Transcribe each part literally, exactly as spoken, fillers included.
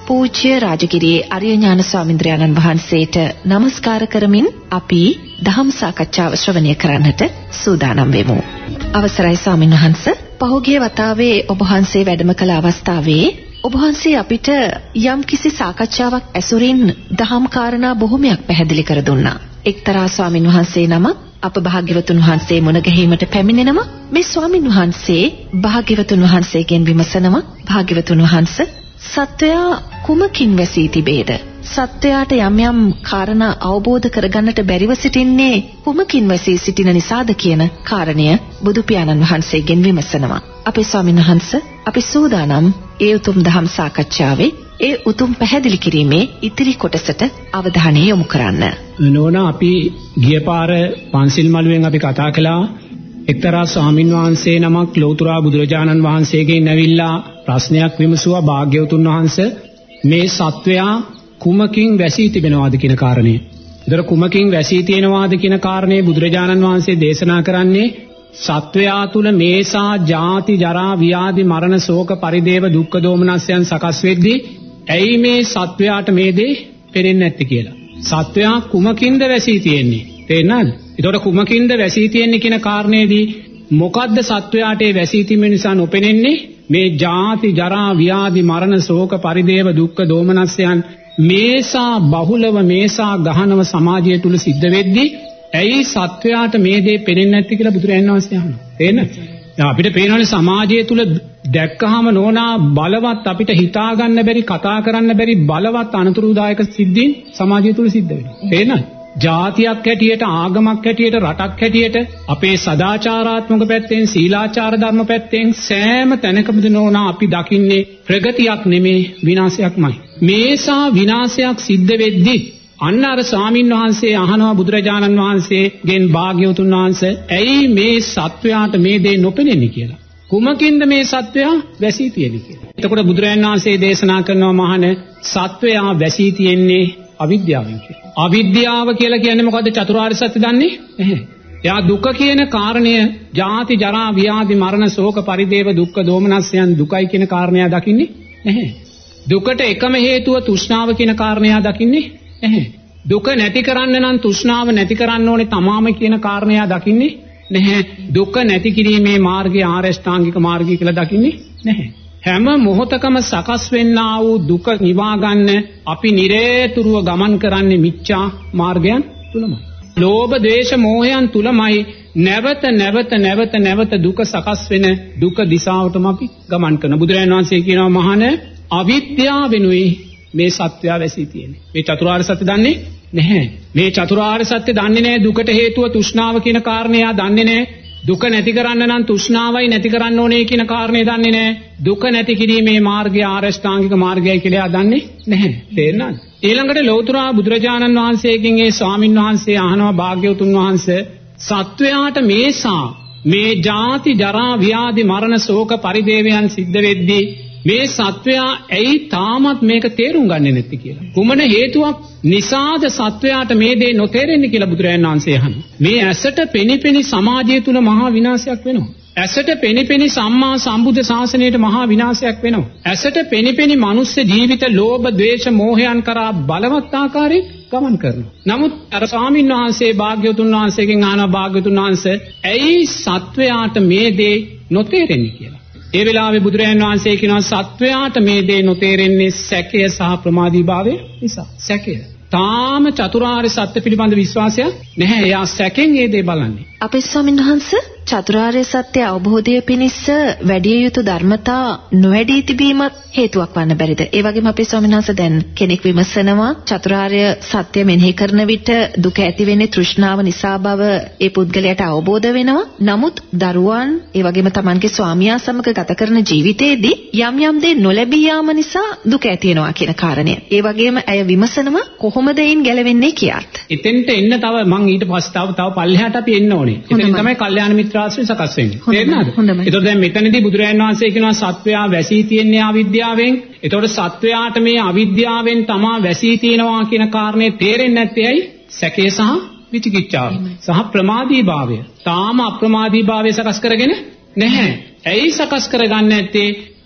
පූජ්‍ය රාජගිරියේ අරිය ඥාන ස්වාමීන්ද්‍රයන්න් වහන්සේට নমස්කාර කරමින් අපි ධම් සාකච්ඡාව ශ්‍රවණය කරන්නට සූදානම් වෙමු. අවසරයි ස්වාමීන් වහන්ස. පහුගිය වතාවේ ඔබ වහන්සේ වැඩම කළ අවස්ථාවේ ඔබ වහන්සේ අපිට යම් කිසි සාකච්ඡාවක් ඇසුරින් දහම් කාරණා බොහොමයක් පැහැදිලි කර දුන්නා. එක්තරා ස්වාමීන් වහන්සේ නමක් අප භාග්‍යවතුන් වහන්සේ මුණ ගැහිමට පැමිණෙනම මේ ස්වාමීන් වහන්සේ භාග්‍යවතුන් වහන්සේගෙන් විමසනවා, භාග්‍යවතුන් වහන්සේ සත්වයා කුමකින් වැසී තිබේද? සත්වයාට යම් යම් කාරණා අවබෝධ කරගන්නට බැරිව සිටින්නේ කුමකින් වැසී සිටින නිසාද කියන කාරණය බුදු පියාණන් වහන්සේගෙන් විමසනවා. අපේ ස්වාමීන් වහන්සේ අපි සූදානම් ඒ උතුම් දහම් සාකච්ඡාවේ ඒ උතුම් පැහැදිලි කිරීමේ ඉතිරි කොටසට අවධානය යොමු කරන්න. නෝනා අපි ගිය පාර පන්සිල් මළුවෙන් අපි කතා කළා එක්තරා ස්වාමින් වහන්සේ නමක් ලෞතර බුදුරජාණන් වහන්සේගෙන් ඇවිල්ලා ප්‍රශ්නයක් විමසුවා, භාග්‍යවතුන් වහන්සේ මේ සත්වයා කුමකින් වැසී තිබෙනවාද කියන කාරණේ. ඒතර කුමකින් වැසී තියෙනවාද කියන කාරණේ බුදුරජාණන් වහන්සේ දේශනා කරන්නේ සත්වයා තුල මේසා ජාති ජරා ව්‍යාධි මරණ ශෝක පරිදේව දුක්ඛ දෝමනස්යන් සකස් වෙද්දී ඇයි මේ සත්වයාට මේ දේ පෙරෙන්නේ නැත්තේ කියලා. සත්වයා කුමකින්ද වැසී තියෙන්නේ? තේරෙනවද? ඒතකොට කුමකින්ද වැසී තියෙන්නේ කියන කාරණේදී මොකද්ද සත්වයාට ඒ වැසී තීම නිසා නොපෙනෙන්නේ? මේ ජාති ජරා ව්‍යාධි මරණ ශෝක පරිදේව දුක්ඛ දෝමනස්යන් මේසා බහුලව මේසා ගහනව සමාජය තුල සිද්ධ වෙද්දී ඇයි සත්වයාට මේ දේ පෙනෙන්නේ නැත්තේ කියලා බුදුරජාණන් වහන්සේ අහනවා. තේරෙනවද? දැන් අපිට පේනවනේ සමාජය තුල දැක්කහම නෝනා බලවත් අපිට හිතා ගන්න බැරි කතා කරන්න බැරි බලවත් අනතුරුදායක සිද්ධීන් සමාජය තුල සිද්ධ වෙනවා. තේරෙනවද? ජාතියක් හැටියට ආගමක් හැටියට රටක් හැටියට අපේ සදාචාරාත්මක පැත්තෙන් සීලාචාර ධර්ම පැත්තෙන් සෑම තැනකම නෝනා අපි දකින්නේ ප්‍රගතියක් නෙමේ විනාශයක්මයි. මේසා විනාශයක් සිද්ධ වෙද්දී අන්න අර ස්වාමින් වහන්සේ අහනවා බුදුරජාණන් වහන්සේගෙන්, භාග්‍යවතුන් වහන්සේ ඇයි මේ සත්වයාට මේ දේ නොපෙනෙන්නේ කියලා. කුමකින්ද මේ සත්වයා වැසී තියෙන්නේ කියලා. එතකොට බුදුරජාණන් වහන්සේ දේශනා කරනවා, මහණ සත්වයා වැසී තියෙන්නේ අවිද්‍යාවෙන් කියලා. අවිද්‍යාව කියලා කියන්නේ මොකද්ද? චතුරාර්ය සත්‍ය දන්නේ නැහැ. එයා දුක කියන කාරණය ජාති ජරා ව්‍යාධි මරණ ශෝක පරිදේව දුක්ඛ දෝමනස්යන් දුකයි කියන කාරණය දකින්නේ නැහැ. දුකට එකම හේතුව තෘෂ්ණාව කියන කාරණය දකින්නේ නැහැ. දුක නැති කරන්න නම් තෘෂ්ණාව නැති කරන්න ඕනේ තමාම කියන කාරණය දකින්නේ නැහැ. දුක නැති කිරීමේ මාර්ගය ආරෂ්ඨාංගික මාර්ගය කියලා දකින්නේ නැහැ. හැම මොහොතකම සකස් වෙන්නා වූ දුක නිවා ගන්න අපි නිරේතුරුව ගමන් කරන්නේ මිච්ඡා මාර්ගයන් තුලමයි. ලෝභ ද්වේෂ මෝහයන් තුලමයි නැවත නැවත නැවත නැවත දුක සකස් වෙන දුක දිශාවටම අපි ගමන් කරන. බුදුරජාණන් වහන්සේ කියනවා, මහාන අවිද්‍යාවෙනුයි මේ සත්‍යය වැසී තියෙන්නේ. මේ චතුරාර්ය සත්‍ය දන්නේ නැහැ. මේ චතුරාර්ය සත්‍ය දන්නේ නැහැ. දුකට හේතුව තෘෂ්ණාව කියන කාරණය දන්නේ නැහැ. දුක නැති කරන්න නම් තෘෂ්ණාවයි නැති කරන්න ඕනේ කියන කාරණේ දන්නේ නැහැ. දුක නැති කිරීමේ මාර්ගය ආරෂ්ඨාංගික මාර්ගයයි කියලා දන්නේ නැහැ. තේරෙනවද? ඊළඟට ලෞතර බුදුරජාණන් වහන්සේගෙන් ඒ ස්වාමින් වහන්සේ අහනවා, භාග්‍යවතුන් වහන්සේ සත්වයාට මේසා මේ ජාති ජරා ව්‍යාධි මරණ ශෝක පරිදේවයන් සිද්ධ වෙද්දී මේ සත්වයා ඇයි තාමත් මේක තේරුම් ගන්නේ නැති කියලා. කුමන හේතුවක් නිසාද සත්වයාට මේ දේ නොතේරෙන්නේ කියලා බුදුරජාණන් වහන්සේ අහනවා. මේ ඇසට පෙනිපෙනි සමාජය තුල මහා විනාශයක් වෙනවා. ඇසට පෙනිපෙනි සම්මා සම්බුද්ධ ශාසනයට මහා විනාශයක් වෙනවා. ඇසට පෙනිපෙනි මනුස්ස ජීවිත ලෝභ ද්වේෂ මෝහයන් කරා බලවත් ආකාරයෙන් ගමන් කරනවා. නමුත් අර ස්වාමීන් වහන්සේ භාග්‍යවතුන් වහන්සේගෙන් අහනවා, භාග්‍යවතුන් වහන්සේ ඇයි සත්වයාට මේ දේ නොතේරෙන්නේ කියලා. ඒ වෙලාවේ බුදුරජාණන් වහන්සේ කියනවා, සත්වයාට මේ දේ නොතේරෙන්නේ සැකය සහ ප්‍රමාදීභාවය නිසා. සැකය. තාම චතුරාර්ය සත්‍ය පිළිබඳ විශ්වාසයක් නැහැ. එයා සැකෙන් ඒ දේ බලන්නේ. අපේ ස්වාමීන් වහන්සේ චතුරාර්ය සත්‍ය අවබෝධය පිණිස වැඩි යුතු ධර්මතා නොවැඩී තිබීම හේතුවක් වන්න බැරිද? ඒ වගේම අපේ ස්වාමීන් වහන්සේ දැන් කෙනෙක් විමසනවා, චතුරාර්ය සත්‍ය මෙනෙහි කරන විට දුක ඇති වෙන්නේ තෘෂ්ණාව නිසා බව ඒ පුද්ගලයාට අවබෝධ වෙනවා. නමුත් දරුවන් ඒ වගේම Tamanගේ ස්වාමියා සමග ගත කරන ජීවිතයේදී යම් යම් දේ නොලැබී යාම නිසා දුක ඇති වෙනවා කියන කාරණය. ඒ වගේම ඇය විමසනවා කොහොමද ඒන් ගැලවෙන්නේ කියාත්. එතෙන්ට එන්න තව මං ඊට පස්සේ තව තව පල්ලෙහාට අපි එන්න ඕනේ. එතෙන් තමයි කල්යාණ මිත්‍රාශ්‍රය සකස් වෙන්නේ. තේරෙනවද? ඒතකොට දැන් මෙතනදී බුදුරජාණන් වහන්සේ කියනවා සත්වයා වැසී තියෙන්නේ අවිද්‍යාවෙන්. ඒතකොට සත්වයාට මේ අවිද්‍යාවෙන් තමා වැසී තියෙනවා කියන කාරණේ තේරෙන්නේ නැත්තේ ඇයි? සැකේ සහ විචිකිච්ඡාව සහ ප්‍රමාදීභාවය. තාම අප්‍රමාදීභාවය සකස් කරගෙන නැහැ. ඇයි සකස් කරගන්නේ නැත්තේ?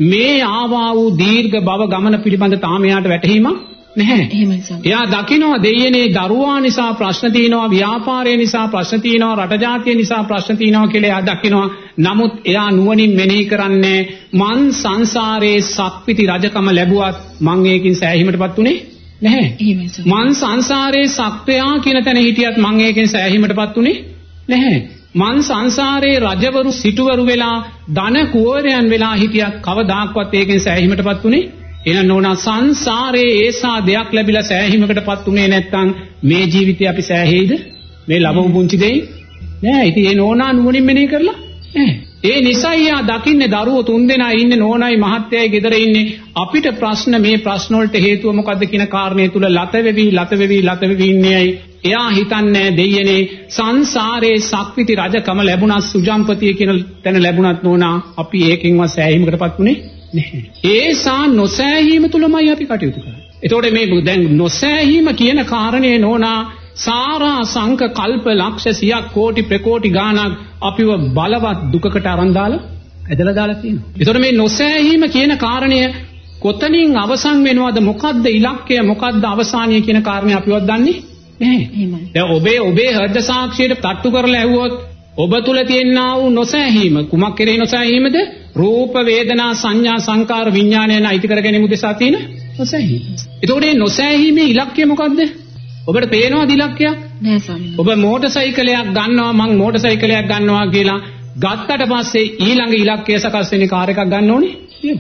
මේ ආවා වූ දීර්ඝ භව ගමන පිළිබඳ තාම යාට වැටහීමක් නැහැ. එහෙමයි සම්. එයා දකිනවා දෙයනේ දරුවා නිසා ප්‍රශ්න තියෙනවා, ව්‍යාපාරය නිසා ප්‍රශ්න තියෙනවා, රට ජාතිය නිසා ප්‍රශ්න තියෙනවා කියලා එයා දකිනවා. නමුත් එයා නුවණින් මෙනෙහි කරන්නේ මං සංසාරේ සක්විති රජකම ලැබුවත් මං ඒකින් සෑහීමටපත් උනේ නැහැ. එහෙමයි සම්. මං සංසාරේ සක්වයා කියන තැන හිටියත් මං ඒකෙන් සෑහීමටපත් උනේ නැහැ. මං සංසාරේ රජවරු සිටුවරු වෙලා ධන කුවරයන් වෙලා හිටියත් කවදාක්වත් ඒකෙන් සෑහීමටපත් උනේ එන නෝනා සංසාරේ ඒසා දෙයක් ලැබිලා සෑහීමකටපත් උනේ නැත්නම් මේ ජීවිතේ අපි සෑහෙයිද? මේ ලැබුණු පුංචි දෙයි නෑ. ඉතින් ඒ නෝනා නුවණින් මෙනෙහි කරලා නෑ. ඒ නිසා යා දකින්නේ දරුවෝ තුන්දෙනා ඉන්නේ, නෝනායි මහත්තයයි ගෙදර ඉන්නේ. අපිට ප්‍රශ්න මේ ප්‍රශ්න වලට හේතුව මොකද්ද කියන කාරණේ තුල ලත වෙවි ලත වෙවි ලත වෙවි ඉන්නේයි. එයා හිතන්නේ දෙයනේ සංසාරේ සක්විති රජකම ලැබුණා, සුජම්පතිය කියන තැන ලැබුණත් නෝනා අපි ඒකෙන්වත් සෑහීමකටපත් උනේ නැහැ. ඒසා නොසෑහීම තුලමයි අපි කටයුතු කරන්නේ. එතකොට මේ දැන් නොසෑහීම කියන කාරණේ නෝනා සාරා සංක කල්ප ලක්ෂ සියක් කෝටි ප්‍රකෝටි ගාණක් අපිව බලවත් දුකකට අරන් දාලා ඇදලා දාලා තියෙනවා. එතකොට මේ නොසෑහීම කියන කාරණය කොතනින් අවසන් වෙනවද, මොකද්ද ඉලක්කය, මොකද්ද අවසානය කියන කාරණේ අපිවත් දන්නේ නැහැ. දැන් ඔබේ ඔබේ හෘද සාක්ෂියට තට්ටු කරලා ඇහුවොත් ඔබ තුල තියෙනා වූ නොසෑහීම කුමක් කෙරෙහි නොසෑහීමද? රූප වේදනා සංඥා සංකාර විඥානයන් අයිති කර ගැනීම උදෙසා තියෙන නොසෑහීම. එතකොට මේ නොසෑහීමේ ඉලක්කය මොකද්ද? ඔබට පේනවද ඉලක්කයක්? නෑ ස්වාමීනි. ඔබ මෝටර් සයිකලයක් ගන්නවා, මං මෝටර් සයිකලයක් ගන්නවා කියලා ගත්තට පස්සේ ඊළඟ ඉලක්කය සකස් වෙන්නේ කාර් එකක් ගන්න ඕනේ.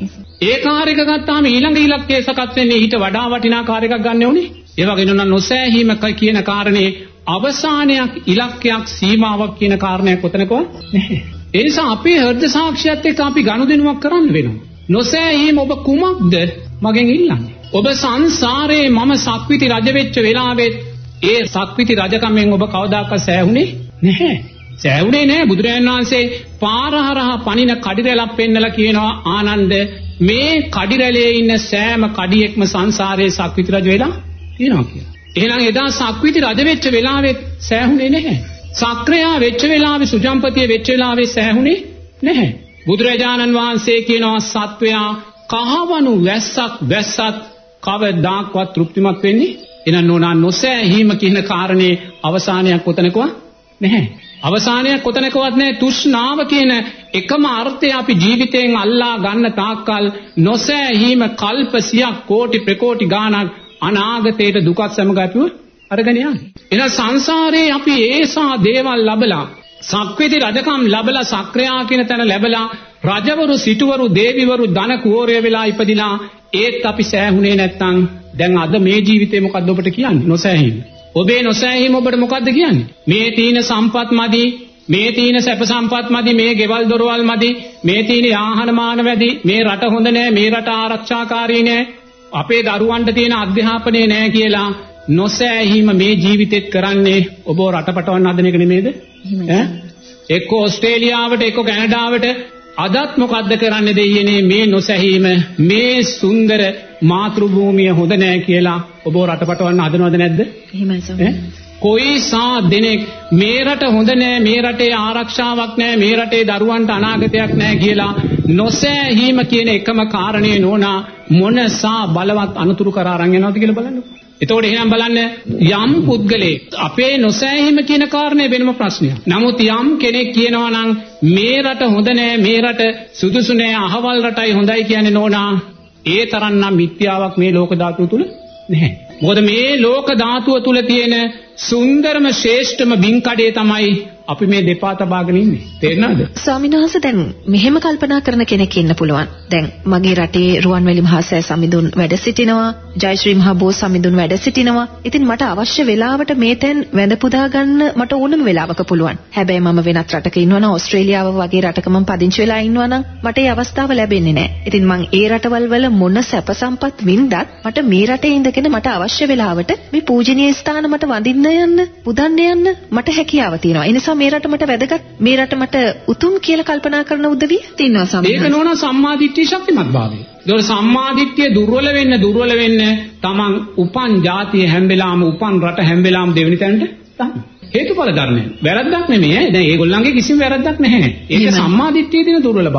ඒ කාර් එක ගත්තාම ඊළඟ ඉලක්කය සකස් වෙන්නේ ඊට වඩා වටිනා කාර් එකක් ගන්න ඕනේ. ඒ වගේ නෝනා නොසෑහීම කියන කාරණේ අවසානයක්, ඉලක්කයක්, සීමාවක් කියන කාරණයක් කොතනකවත් නැහැ. ඒ නිසා අපේ හෘද සාක්ෂියත් එක්ක අපි ගනුදෙනුවක් කරන්න වෙනවා. නොසෑහීම ඔබ කුමක්ද මගෙන් ඉල්ලන්නේ? ඔබ සංසාරේ මම සක්විති රජ වෙච්ච වෙලාවෙත් ඒ සක්විති රජකමෙන් ඔබ කවදාකවත් සෑහුනේ නැහැ. සෑහුනේ නැහැ. බුදුරජාණන් වහන්සේ පාරහරහා පණින කඩිරැලක් පෙන්නලා කියනවා, ආනන්ද මේ කඩිරැලේ ඉන්න සෑම කඩියෙක්ම සංසාරේ සක්විති රජ වෙලා තියෙනවා කියලා. එහෙනම් එදා සක්විති රජ වෙච්ච වෙලාවෙත් සෑහුනේ නැහැ. සක්‍රයා වෙච්ච වෙලාවේ, සුජම්පතිය වෙච්ච වෙලාවේ සෑහුනේ නැහැ. බුදුරජාණන් වහන්සේ කියනවා සත්වයා කහවණු වැස්සක් වැස්සත් කවදාක්වත් තෘප්තිමත් වෙන්නේ එන නෝනා නොසෑහීම කියන කාරණේ අවසානයක් කොතනකවත් නැහැ. අවසානයක් කොතනකවත් නැහැ. තෘෂ්ණාව කියන එකම අර්ථය අපි ජීවිතයෙන් අල්ලා ගන්න තාක්කල් නොසෑහීම කල්ප සියක් කෝටි ප්‍රකෝටි ගාණක් අනාගතයට දුකක් සමග අපිව අරගෙන යන්නේ. එන සංසාරේ අපි ඒසා දේවල් ලැබලා, සක්විති රජකම් ලැබලා, සක්‍රයා කියන තැන ලැබලා, රජවරු සිටුවරු දේවිවරු ධන කුවරය වෙලා ඉපදිලා, ඒත් අපි සෑහුනේ නැත්තම් දැන් අද මේ ජීවිතේ මොකද්ද ඔබට කියන්නේ? නොසෑහීම. ඔබේ නොසෑහීම ඔබට මොකද්ද කියන්නේ? මේ තීන සම්පත් මදි, මේ තීන සැප සම්පත් මදි, මේ ගෙවල් දොරවල් මදි, මේ තීන යාහන මාන වැඩි, මේ රට හොඳ නෑ, මේ රට ආරක්ෂාකාරී නෑ, අපේ දරුවන්ට තියෙන අධ්‍යාපනය නෑ කියලා නොසෑහීම මේ ජීවිතෙත් කරන්නේ ඔබ රටපටවන්න හදන එක නෙමෙයිද? ඈ එක්ක ඕස්ට්‍රේලියාවට, එක්ක කැනඩාවට, අදත් මොකද්ද කරන්නේ දෙයියනේ? මේ නොසැහීම, මේ සුන්දර මාතෘ භූමිය හොඳ නෑ කියලා ඔබ රටපටවන්න හදනවද නැද්ද? එහෙමයි සර්. කොයිසා දෙනෙක් මේ රට හොඳ නෑ, මේ රටේ ආරක්ෂාවක් නෑ, මේ රටේ දරුවන්ට අනාගතයක් නෑ කියලා නොසෑහීම කියන එකම කාරණේ නෝනා මොනසා බලවත් අනුතුරු කර අරන් යනවද කියලා බලන්නකෝ. එතකොට එහෙනම් බලන්න, යම් පුද්ගලෙක් අපේ නොසෑහීම කියන කාරණේ වෙනම ප්‍රශ්නයක්. නමුත් යම් කෙනෙක් කියනවා නම් මේ රට හොඳ නෑ, මේ රට සුදුසු නෑ, අහවල් රටයි හොඳයි කියන්නේ නෝනා, ඒ තරම්නම් මිත්‍යාවක් මේ ලෝක ධාතුව තුල නැහැ. මොකද මේ ලෝක ධාතුව තුල තියෙන සුන්දරම ශ්‍රේෂ්ඨම බින්කඩේ තමයි අපි මේ දෙපා තබාගෙන ඉන්නේ. තේරෙනවද? ස්වාමීන් වහන්සේ දැන් මෙහෙම කල්පනා කරන කෙනෙක් ඉන්න පුළුවන්. දැන් මගේ රටේ රුවන්වැලි මහා සෑ සමිඳුන් වැඩ සිටිනවා, ජයශ්‍රී මහා බෝ සමිඳුන් වැඩ සිටිනවා. ඉතින් මට අවශ්‍ය වෙලාවට මේ තැන් වැඳ පුදා ගන්න මට ඕනම වෙලාවක පුළුවන්. හැබැයි මම වෙනත් රටක ඉන්නවා නම්, ඕස්ට්‍රේලියාව වගේ රටක මම පදිංචි වෙලා ඉන්නවා නම් මට ඒ අවස්ථාව ලැබෙන්නේ නැහැ. ඉතින් මං ඒ රටවල් වල මොන සැප සම්පත් වින්දත් මට මේ රටේ ඉඳගෙන මට අවශ්‍ය වෙලාවට මේ පූජනීය ස්ථාන මට වඳින්න යන්න, පුදන්න යන්න මට හැකියාව තියෙනවා. ඒ නිසා මේ රට මට වැදගත්, මේ රට මට උතුම් කියලා කල්පනා කරන උදවිය තියෙනවා සම්මා. ඒක නෝනා සම්මාදිට්ඨිය ශක්තිමත් භාවය. ඒතකොට සම්මාදිට්ඨිය දුර්වල වෙන්න දුර්වල වෙන්න තමන් උපන් ජාතිය හැම වෙලාවම, උපන් රට හැම වෙලාවම දෙවෙනි තැනට තමයි. හේතුඵල ධර්මය. වැරද්දක් නෙමෙයි. දැන් ඒගොල්ලන්ගේ කිසිම වැරද්දක් නැහැ. ඒක සම්මාදිට්ඨියේ තියෙන දුර්වලභාවය.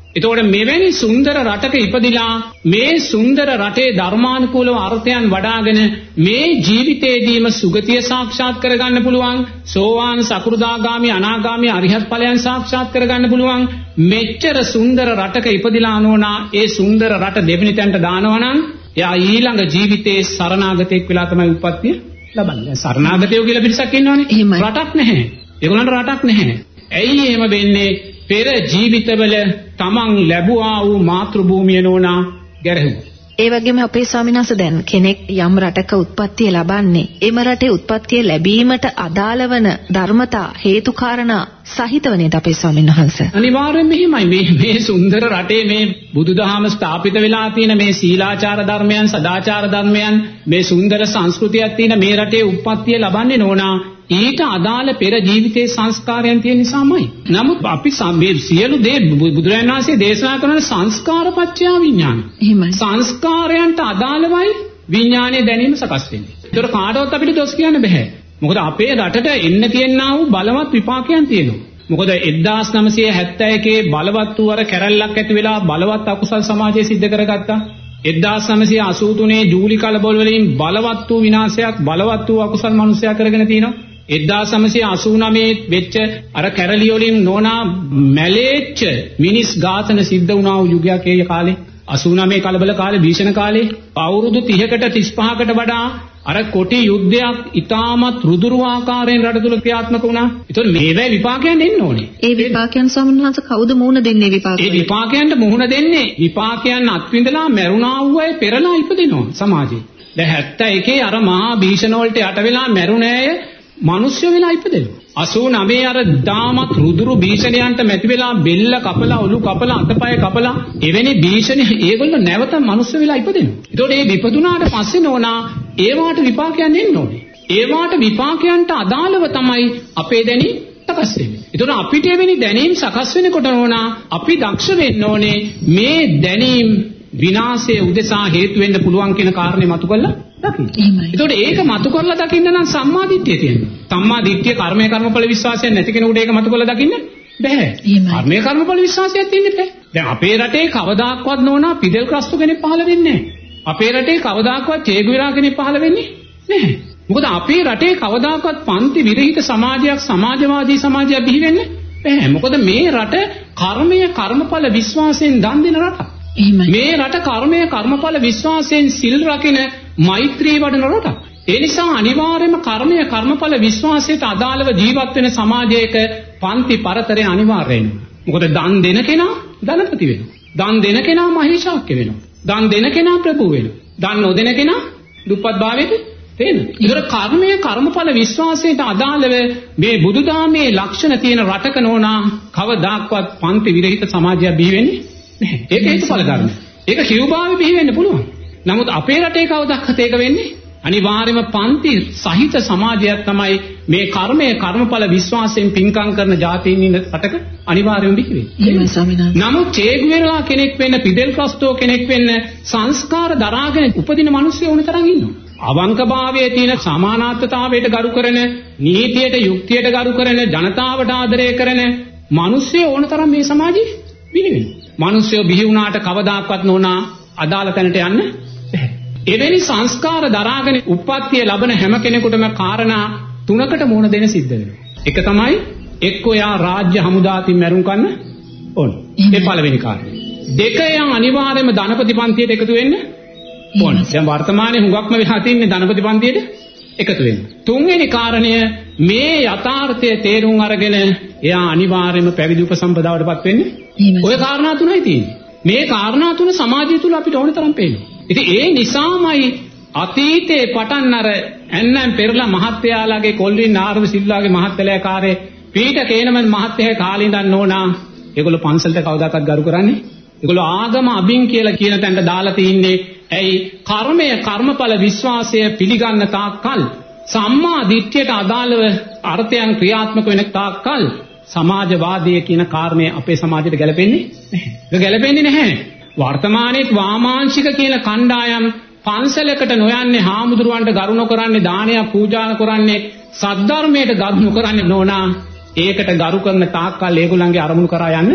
එතකොට මෙවැනි සුන්දර රටක ඉපදිලා මේ සුන්දර රටේ ධර්මානුකූලව අර්ථයන් වඩාගෙන මේ ජීවිතේදීම සුගතිය සාක්ෂාත් කරගන්න පුළුවන්, සෝවාන් සකෘදාගාමි අනාගාමි අරිහත් ඵලයන් සාක්ෂාත් කරගන්න පුළුවන් මෙච්චර සුන්දර රටක ඉපදිලා නෝනා ඒ සුන්දර රට දෙවෙනි තැනට දානවා නම් එයා ඊළඟ ජීවිතේ සරණාගතෙක් වෙලා තමයි උප්පත්තිය ලබන්නේ. සරණාගතයෝ කියලා පිරිසක් ඉන්නවනේ. රටක් නැහැ. ඒගොල්ලන්ට රටක් නැහැ. ඇයි එහෙම වෙන්නේ? පෙර ජීවිතවල තමන් ලැබුවා වූ මාතෘ භූමිය නෝනා ගැරහුවා. ඒ වගේම අපේ ස්වාමීන් වහන්සේ දැන් කෙනෙක් යම් රටක උත්පත්තිය ලබන්නේ එම රටේ උත්පත්තිය ලැබීමට අදාළ වන ධර්මතා හේතුකාරණා සහිතව නේද අපේ ස්වාමීන් වහන්සේ? අනිවාර්යෙන්ම එහෙමයි. මේ මේ සුන්දර රටේ මේ බුදුදහම ස්ථාපිත වෙලා තියෙන මේ සීලාචාර ධර්මයන්, සදාචාර ධර්මයන්, මේ සුන්දර සංස්කෘතියක් තියෙන මේ රටේ උත්පත්තිය ලබන්නේ නෝනා ඊට අදාළ පෙර ජීවිතයේ සංස්කාරයන් තියෙන නිසාමයි. නමුත් අපි මේ සියලු දේ බුදුරජාණන් වහන්සේ දේශනා කරන සංස්කාරපච්චය විඥාන. එහෙමයි. සංස්කාරයන්ට අදාළවයි විඥානයේ දැනීම සකස් වෙන්නේ. ඒතර කාටවත් අපිට දොස් කියන්න බෑ. මොකද අපේ රටට එන්න තියෙනා වූ බලවත් විපාකයන් තියෙනවා. මොකද එක්දාස් නවසිය හැත්තෑ එකේ බලවත් වූ අර කැරැල්ලක් ඇති වෙලා බලවත් අකුසල් සමාජය සිද්ධ කරගත්තා. එක්දාස් නවසිය අසූ තුනේ ජූලි කලබල වලින් බලවත් වූ විනාශයක්, බලවත් වූ අකුසල් මනුස්සයා කරගෙන තිනවා. එක්දාස් නවසිය අසූ නවයේ වෙච්ච අර කැරලි වලින් නෝනා මැලේච්ච මිනිස් ඝාතන සිද්ධ වුණා වූ යුගයක් ඒ කාලේ. අසූ නවයේ කලබල කාලේ, භීෂණ කාලේ අවුරුදු තිහකට තිස් පහකට වඩා අර කොටි යුද්ධයක් ඉතාමත් රුදුරු ආකාරයෙන් රට තුල ක්‍රියාත්මක වුණා. ඒතකොට මේවැ විපාකයන් එන්න ඕනේ. ඒ විපාකයන් ස්වාමීන් වහන්සේ කවුද මුහුණ දෙන්නේ විපාකයන්? ඒ විපාකයන්ට මුහුණ දෙන්නේ විපාකයන් අත්විඳලා මැරුණා වූ අය පෙරලා ඉපදිනවා සමාජයේ. දැන් හැත්තෑ එකේ අර මහා භීෂණ වලට යට වෙලා මැරුණ අය මිනිස්සු වෙලා ඉපදෙනවා. අසූ නවයේ අර දාමත් රුදුරු භීෂණයන්ට මැති වෙලා බෙල්ල කපලා ඔලු කපලා අතපය කපලා එවැනි භීෂණ ඒගොල්ලෝ නැවත මිනිස්සු වෙලා ඉපදෙනවා. ඒතකොට මේ විපදුනාට පස්සේ නෝනා ඒවාට විපාකයන් එන්න ඕනේ. ඒවාට විපාකයන්ට අදාළව තමයි අපේ දැනීම සකස් වෙන්නේ. ඒතකොට අපිට එවැනි දැනීම් සකස් වෙනකොට නෝනා අපි දක්ෂ වෙන්න ඕනේ මේ දැනීම් විනාශයේ උදෙසා හේතු වෙන්න පුළුවන් කියන කාරණේ මතු කරලා දකින්න. ඒතකොට ඒක මතු කරලා දකින්න නම් සම්මා දිට්ඨිය තියෙනවා. සම්මා දිට්ඨිය කර්මය කර්මඵල විශ්වාසයක් නැති කෙනෙකුට ඒක මතු කරලා දකින්න බෑ. කර්මය කර්මඵල විශ්වාසයක් තියෙන්න බෑ. දැන් අපේ රටේ කවදාක්වත් නෝනා පිදෙල් ක්‍රස්තු කෙනෙක් පහළ වෙන්නේ නැහැ. අපේ රටේ කවදාක්වත් චේ ගුවෙරා කෙනෙක් පහළ වෙන්නේ නැහැ. මොකද අපේ රටේ කවදාක්වත් පන්ති විරහිත සමාජයක්, සමාජවාදී සමාජයක් බිහි වෙන්නේ නැහැ. මොකද මේ රට කර්මය කර්මඵල විශ්වාසයෙන් දන් දෙන රටක්. මේ රට කර්මය කර්මඵල විශ්වාසයෙන් සිල් රකින මෛත්‍රී වඩන රටක්. ඒ නිසා අනිවාර්යයෙන්ම කර්මය කර්මඵල විශ්වාසයට අදාළව ජීවත් වෙන සමාජයක පන්ති පරතරය අනිවාර්ය වෙනවා. මොකද දන් දෙන කෙනා ධනපති වෙනවා. දන් දෙන කෙනා මහේශාක්‍ය වෙනවා. දන් දෙන කෙනා ප්‍රභු වෙනවා. දන් නොදෙන කෙනා දුප්පත් භාවයට තේනවා. ඒතර කර්මය කර්මඵල විශ්වාසයට අදාළව මේ බුදුදහමේ ලක්ෂණ තියෙන රටක නෝනා කවදාක්වත් පන්ති විරහිත සමාජයක් බිහි වෙන්නේ නැහැ. ඒක හේතුඵල ධර්ම. ඒක කිව්භාවය බිහි වෙන්න පුළුවන්. නමුත් අපේ රටේ කවදාවත් ඒක වෙන්නේ අනිවාර්යයෙන්ම පන්ති සහිත සමාජයක් තමයි මේ කර්මය කර්මඵල විශ්වාසයෙන් පින්කම් කරන ජාතීන් ඉන්න රටක අනිවාර්යයෙන්ම බිහි වෙන්නේ. නමුත් චේ ගුවෙරා කෙනෙක් වෙන්න, පිදෙල් ක්‍රස්ටෝ කෙනෙක් වෙන්න සංස්කාර දරාගෙන උපදින මිනිස්සු ඕන තරම් ඉන්නවා. අවංකභාවයේ තියෙන සමානාත්මතාවයට ගරු කරන, නීතියට යුක්තියට ගරු කරන, ජනතාවට ආදරය කරන මිනිස්සු ඕන තරම් මේ සමාජෙ බිහි වෙනවා. මිනිස්සු බිහි වුණාට කවදාකවත් නෝනා අදාළ තැනට යන්න බැහැ. එවැනි සංස්කාර දරාගෙන උප්පත්තිය ලබන හැම කෙනෙකුටම කාරණා තුනකට මුහුණ දෙන්න සිද්ධ වෙනවා. එක තමයි එක්කෝ යා රාජ්‍ය හමුදාතින් මැරුම් කන්න ඕන. ඒ පළවෙනි කාරණය. දෙක යා අනිවාර්යයෙන්ම ධනපති පන්තියට එකතු වෙන්න ඕන. දැන් වර්තමානයේ හුඟක්ම වෙලා තින්නේ ධනපති පන්තියට එකතු වෙන්න. තුන්වෙනි කාරණය මේ යථාර්ථය තේරුම් අරගෙන එයා අනිවාර්යයෙන්ම පැවිදි උපසම්පදාවටපත් වෙන්නේ. ඔය කාරණා තුනයි තියෙන්නේ. මේ කාරණා තුන සමාජය තුල අපිට ඕන තරම් පේනවා. ඉතින් ඒ නිසාමයි අතීතේ පටන් අර එන්නම් පෙරලා මහත්තයාලාගේ කොල්ලින් නාරද සිල්වාගේ මහත්තයලා කාර්යේ පීඨ කේනමන් මහත්තයා කාලේ ඉඳන් නෝනා ඒගොල්ලෝ පන්සලට කවදාකවත් ගරු කරන්නේ. ඒගොල්ලෝ ආගම අබින් කියලා කියන තැනට දාලා තින්නේ. ඇයි කර්මය කර්මඵල විශ්වාසය පිළිගන්න තාක්කල් සම්මා දිට්ඨියට අදාළව අර්ථයන් ක්‍රියාත්මක වෙන තාක්කල් සමාජවාදීය කියන කාරණය අපේ සමාජයට ගැලපෙන්නේ නැහැ. ඒක ගැලපෙන්නේ නැහැ. වර්තමානයේ වාමාංශික කියන කණ්ඩායම් පන්සලකට නොයන්නේ, හාමුදුරුවන්ට ගරු නොකරන්නේ, දානයක් පූජා කරන්නේ, සද්ධර්මයට ගරු නොකරන්නේ නෝනා. ඒකට ගරු කරන තාක්කල් ඒගොල්ලන්ගේ අරමුණු කරා යන්න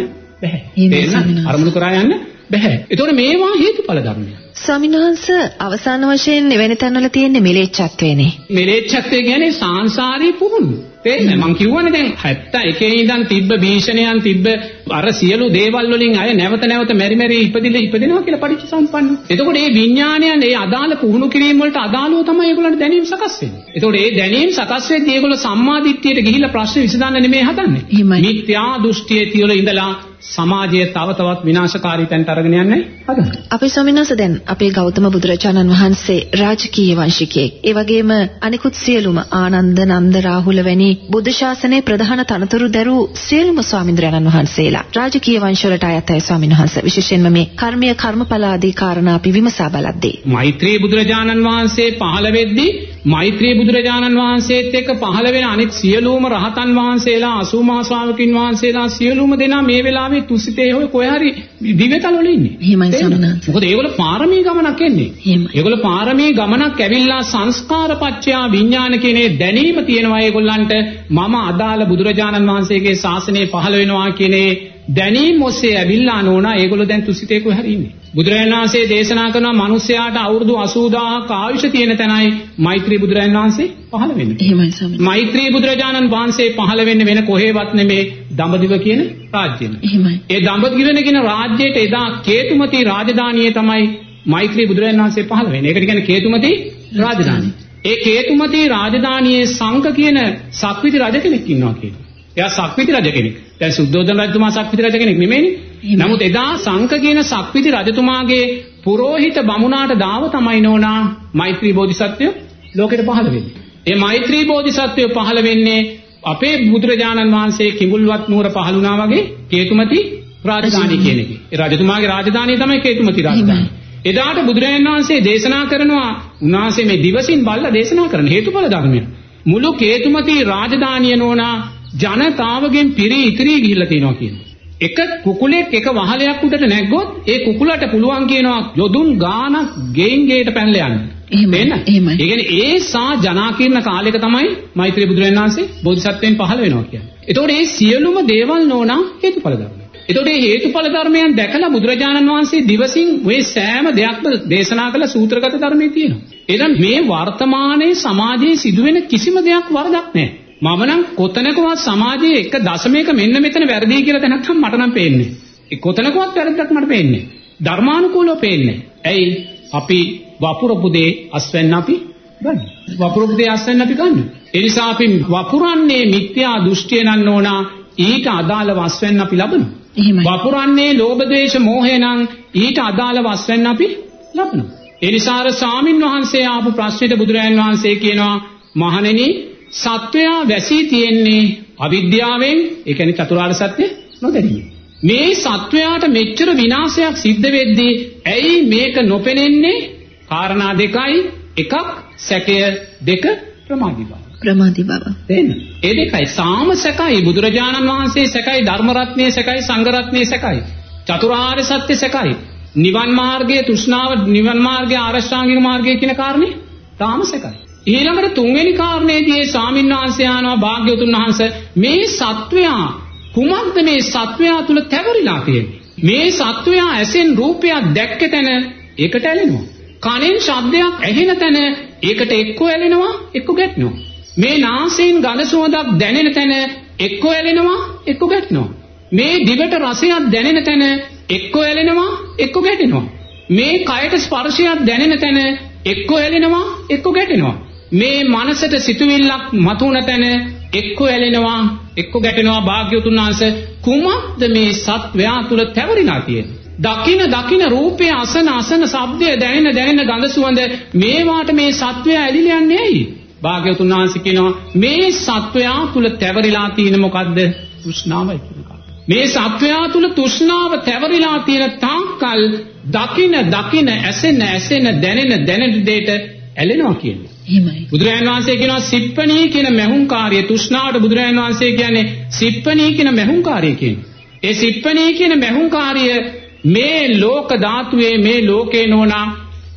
බෑ. තේරෙනවද? අරමුණු කරා යන්න බෑ. ඒතකොට මේවා හේතුඵල ධර්මය. ස්වාමීන් වහන්සේ අවසාන වශයෙන් එවැනි තැන්වල තියෙන මිලේච්ඡත්වයනේ. මිලේච්ඡත්වය කියන්නේ සාංශාරී පුහුණු. තේරෙනවද? මං කියවනේ දැන් හැත්තෑ එකේ ඉඳන් තිබ්බ භීෂණයන් තිබ්බ අර සියලු දේවල් වලින් අය නැවත නැවත මෙරි මෙරි ඉපදිලා ඉපදිනවා කියලා පටිච්ච සම්පන්න. එතකොට මේ විඥානයන් ඒ අදාළ පුහුණු කිරීම වලට අදාළව තමයි ඒගොල්ලන්ට දැනීම සකස් වෙන්නේ. එතකොට මේ දැනීම සකස් වෙද්දී ඒගොල්ලෝ සම්මාදිට්ඨියට ගිහිල්ලා ප්‍රශ්න විසඳන්න නෙමෙයි හදන්නේ. මිත්‍යා දෘෂ්ටියේ තියලා ඉඳලා සමාජය තව තවත් විනාශකාරී තැනට අරගෙන යන්නේ හදන්නේ. අපේ ස්වාමීන් වහන්සේ දැන් අපේ ගෞතම බුදුරජාණන් වහන්සේ රාජකීය වංශිකයෙක්. ඒ වගේම අනිකුත් සියලුම ආනන්ද නන්ද රාහුල වැනි බුද්ධ ශාසනයේ ප්‍රධාන තනතුරු දරූ සියලුම ස්වාමීන්ද්‍රයන්න් වහන්සේලා රාජකීය වංශවලට අයත් අය ස්වාමීන් වහන්සේ. විශේෂයෙන්ම මේ කර්මීය කර්මඵල ආදී කාරණා අපි විමසා බලද්දී මෛත්‍රී බුදුරජාණන් වහන්සේ පහළ වෙද්දී මෛත්‍රී බුදුරජාණන් වහන්සේත් එක්ක පහළ වෙන අනිත් සියලුම රහතන් වහන්සේලා අසූ මහා ශ්‍රාවකින් වහන්සේලා සියලුම දෙනා මේ වෙලාවේ තුසිතේ හොය කොහේ හරි දිව්‍යතල වල ඉන්නේ. එහෙමයි සමනත්. මොකද ඒගොල්ලෝ පාරමී ගමනක් එන්නේ. ඒගොල්ලෝ පාරමී ගමනක් ඇවිල්ලා සංස්කාරපච්චය විඥාන කියන දැනීම තියෙනවා ඒගොල්ලන්ට. මම අදාළ බුදුරජාණන් වහන්සේගේ ශාසනය පහළ වෙනවා කියන දැනීම ඔස්සේ ඇවිල්ලා නෝනා ඒගොල්ලෝ දැන් තුසිතේ කොහේ හරි ඉන්නේ. බුදුරජාණන් වහන්සේ දේශනා කරන මිනිස්යාට අවුරුදු අසූදාහක ආයුෂ තියෙන තැනයි මෛත්‍රී බුදුරජාණන් වහන්සේ පහළ වෙන්නේ. එහෙමයි සමනත්. මෛත්‍රී බුදුරජාණන් වහන්සේ පහළ වෙන්නේ වෙන කොහෙවත් නෙමේ දඹදිව කියන රාජ්‍යෙම. එහෙමයි. ඒ දඹදිව කියන රාජ්‍යයට එදා කේතුමති රාජධානියේ තමයි මෛත්‍රී බුදුරජාණන් වහන්සේ පහළ වෙන්නේ. ඒකට කියන්නේ කේතුමති රාජධානිය. ඒ කේතුමති රාජධානියේ සංඝ කියන සක්විති රජ කෙනෙක් ඉන්නවා කියනවා. එයා සක්විති රජ කෙනෙක්. දැන් සුද්ධෝදන රජතුමා සක්විති රජ කෙනෙක් නෙමෙයිනේ. නමුත් එදා සංඝ කියන සක්විති රජතුමාගේ පුරোহিত බමුණාට දාව තමයි නෝනා මෛත්‍රී බෝධිසත්වය ලෝකෙට පහළ වෙන්නේ. ඒ මෛත්‍රී බෝධිසත්වය පහළ වෙන්නේ අපේ බුදුරජාණන් වහන්සේ කිඹුල්වත් නුවර පහළ වුණා වගේ කේතුමති රාජධානිය කියන එකේ. ඒ රජතුමාගේ රාජධානිය තමයි කේතුමති රාජධානිය. එදාට බුදුරජාණන් වහන්සේ දේශනා කරනවා උන්වහන්සේ මේ දිවසින් බල්ලා දේශනා කරන හේතුඵල ධර්මය. මුළු කේතුමති රාජධානිය නෝනා ජනතාවගෙන් පිරී ඉතිරී ගිහිල්ලා තියෙනවා කියනවා. එක කුකුලෙක් එක වහලයක් උඩට නැග්ගොත් ඒ කුකුලට පුළුවන් කියනවා යොදුන් ගානක් ගෙයින් ගෙයට පැනලා යන්න. එහෙම එහෙමයි. ඒ කියන්නේ ඒ සා ජනාකීර්ණ කාලයක තමයි මෛත්‍රී බුදුරජාණන් වහන්සේ බෝධිසත්වයන් පහළ වෙනවා කියන්නේ. එතකොට මේ සියලුම දේවල් නෝනා හේතුඵල ධර්ම. එතකොට මේ හේතුඵල ධර්මයන් දැකලා බුදුරජාණන් වහන්සේ දිවසින් මේ සෑම දෙයක්ම දේශනා කළ සූත්‍රගත ධර්මයේ තියෙනවා. එහෙනම් මේ වර්තමානයේ සමාජයේ සිදුවෙන කිසිම දෙයක් වරදක් නැහැ. මම නම් කොතනකවත් සමාජයේ එක දශමයක මෙන්න මෙතන වැරදි කියලා දැනක් මට නම් පේන්නේ. ඒ කොතනකවත් වැරද්දක් මට පේන්නේ. ධර්මානුකූලව පේන්නේ. ඇයි අපි වපුරපු දේ අස්වැන්න අපි ගන්න. වපුරපු දේ අස්වැන්න අපි ගන්න. ඒ නිසා අපි වපුරන්නේ මිත්‍යා දෘෂ්ටිය නන්න ඕනා ඊට අදාළව අස්වැන්න අපි ලබනවා. වපුරන්නේ ලෝභ ද්වේෂ මෝහය නම් ඊට අදාළව අස්වැන්න අපි ලබනවා. ඒ නිසා අර ස්වාමින් වහන්සේ ආපු ප්‍රශ්නෙට බුදුරජාණන් වහන්සේ කියනවා මහණෙනි සත්වයා වැසී තියෙන්නේ අවිද්‍යාවෙන්. ඒ කියන්නේ චතුරාර්ය සත්‍ය නොදැනීම. මේ සත්වයාට මෙච්චර විනාශයක් සිද්ධ වෙද්දී ඇයි මේක නොපෙනෙන්නේ? කාරණා දෙකයි. එකක් සැකය, දෙක ප්‍රමාදී බව. ප්‍රමාදී බව. තේන්න. ඒ දෙකයි සාම සැකයි. බුදුරජාණන් වහන්සේ සැකයි, ධර්ම රත්නයේ සැකයි, සංඝ රත්නයේ සැකයි. චතුරාර්ය සත්‍ය සැකයි. නිවන් මාර්ගයේ තෘෂ්ණාව, නිවන් මාර්ගයේ ආරෂ්ඨාංගික මාර්ගයේ කියන කාරණේ තාම සැකයි. ඊළඟට තුන්වෙනි කාරණේදී ඒ ස්වාමීන් වහන්සේ ආනවා භාග්‍යවතුන් වහන්සේ මේ සත්වයා කුමක්ද මේ සත්වයා තුල තැවරිලා තියෙන්නේ? මේ සත්වයා ඇසෙන් රූපයක් දැක්ක තැන ඒකට ඇලෙනවා. කනෙන් ශබ්දයක් ඇහෙන තැන ඒකට එක්කෝ ඇලෙනවා, එක්කෝ ගැටෙනවා. මේ නාසයෙන් ගඳ සුවඳක් දැනෙන තැන එක්කෝ ඇලෙනවා, එක්කෝ ගැටෙනවා. මේ දිවට රසයක් දැනෙන තැන එක්කෝ ඇලෙනවා, එක්කෝ ගැටෙනවා. මේ කයට ස්පර්ශයක් දැනෙන තැන එක්කෝ ඇලෙනවා, එක්කෝ ගැටෙනවා. මේ මනසට සිතුවිල්ලක් මතුවන තැන එක්කෝ ඇලෙනවා, එක්කෝ ගැටෙනවා. භාග්‍යවතුන් වහන්සේ කුමක්ද මේ සත්වයා තුල තැවරිලා තියෙන්නේ? දකින දකින රූපය, අසන අසන ශබ්දය, දැනෙන දැනෙන ගඳ සුවඳ මේවාට මේ සත්වයා ඇලිලා යන්නේ ඇයි? භාග්‍යවතුන් වහන්සේ කියනවා මේ සත්වයා තුල තැවරිලා තියෙන මොකද්ද? තෘෂ්ණාවයි කියනවා. මේ සත්වයා තුල තෘෂ්ණාව තැවරිලා තියෙන තාක්කල් දකින දකින ඇසෙන ඇසෙන දැනෙන දැනෙන දෙයට ඇලෙනවා කියන්නේ. එහෙමයි. බුදුරජාණන් වහන්සේ කියනවා සිප්පණී කියන මහුංකාරය. තෘෂ්ණාවට බුදුරජාණන් වහන්සේ කියන්නේ සිප්පණී කියන මහුංකාරය කියන්නේ. ඒ සිප්පණී කියන මහුංකාරය මේ ලෝක ධාතුවේ මේ ලෝකේ නෝනා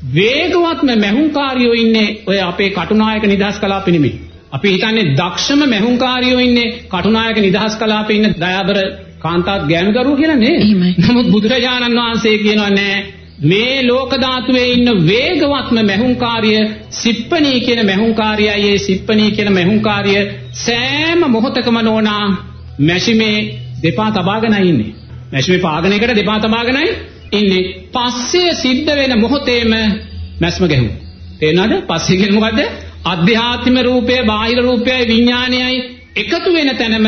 වේගවත්ම මහුංකාරියෝ ඉන්නේ ඔය අපේ කටුනායක නිදහස් කලාපෙ නෙමෙයි. අපි හිතන්නේ දක්ෂම මහුංකාරියෝ ඉන්නේ කටුනායක නිදහස් කලාපේ ඉන්න දයාබර කාන්තාවත් ගෑනු දරුවෝ කියලා නේ. නමුත් බුදුරජාණන් වහන්සේ කියනවා නෑ මේ ලෝක ධාතුවේ ඉන්න වේගවත්ම මැහුම්කාරිය සිප්පණී කියන මැහුම්කාරියයි. ඒ සිප්පණී කියන මැහුම්කාරිය සෑම මොහොතකම නෝනා මැෂිමේ දෙපා තබාගෙනයි ඉන්නේ. මැෂිමේ පාගන එකට දෙපා තබාගෙනයි ඉන්නේ. පස්සේ සිද්ධ වෙන මොහොතේම මැස්ම ගැහුවා. තේරෙනවද? පස්සේ කියන්නේ මොකද්ද? අධ්‍යාත්ම රූපය, බාහිර රූපයයි, විඥානයයි එකතු වෙන තැනම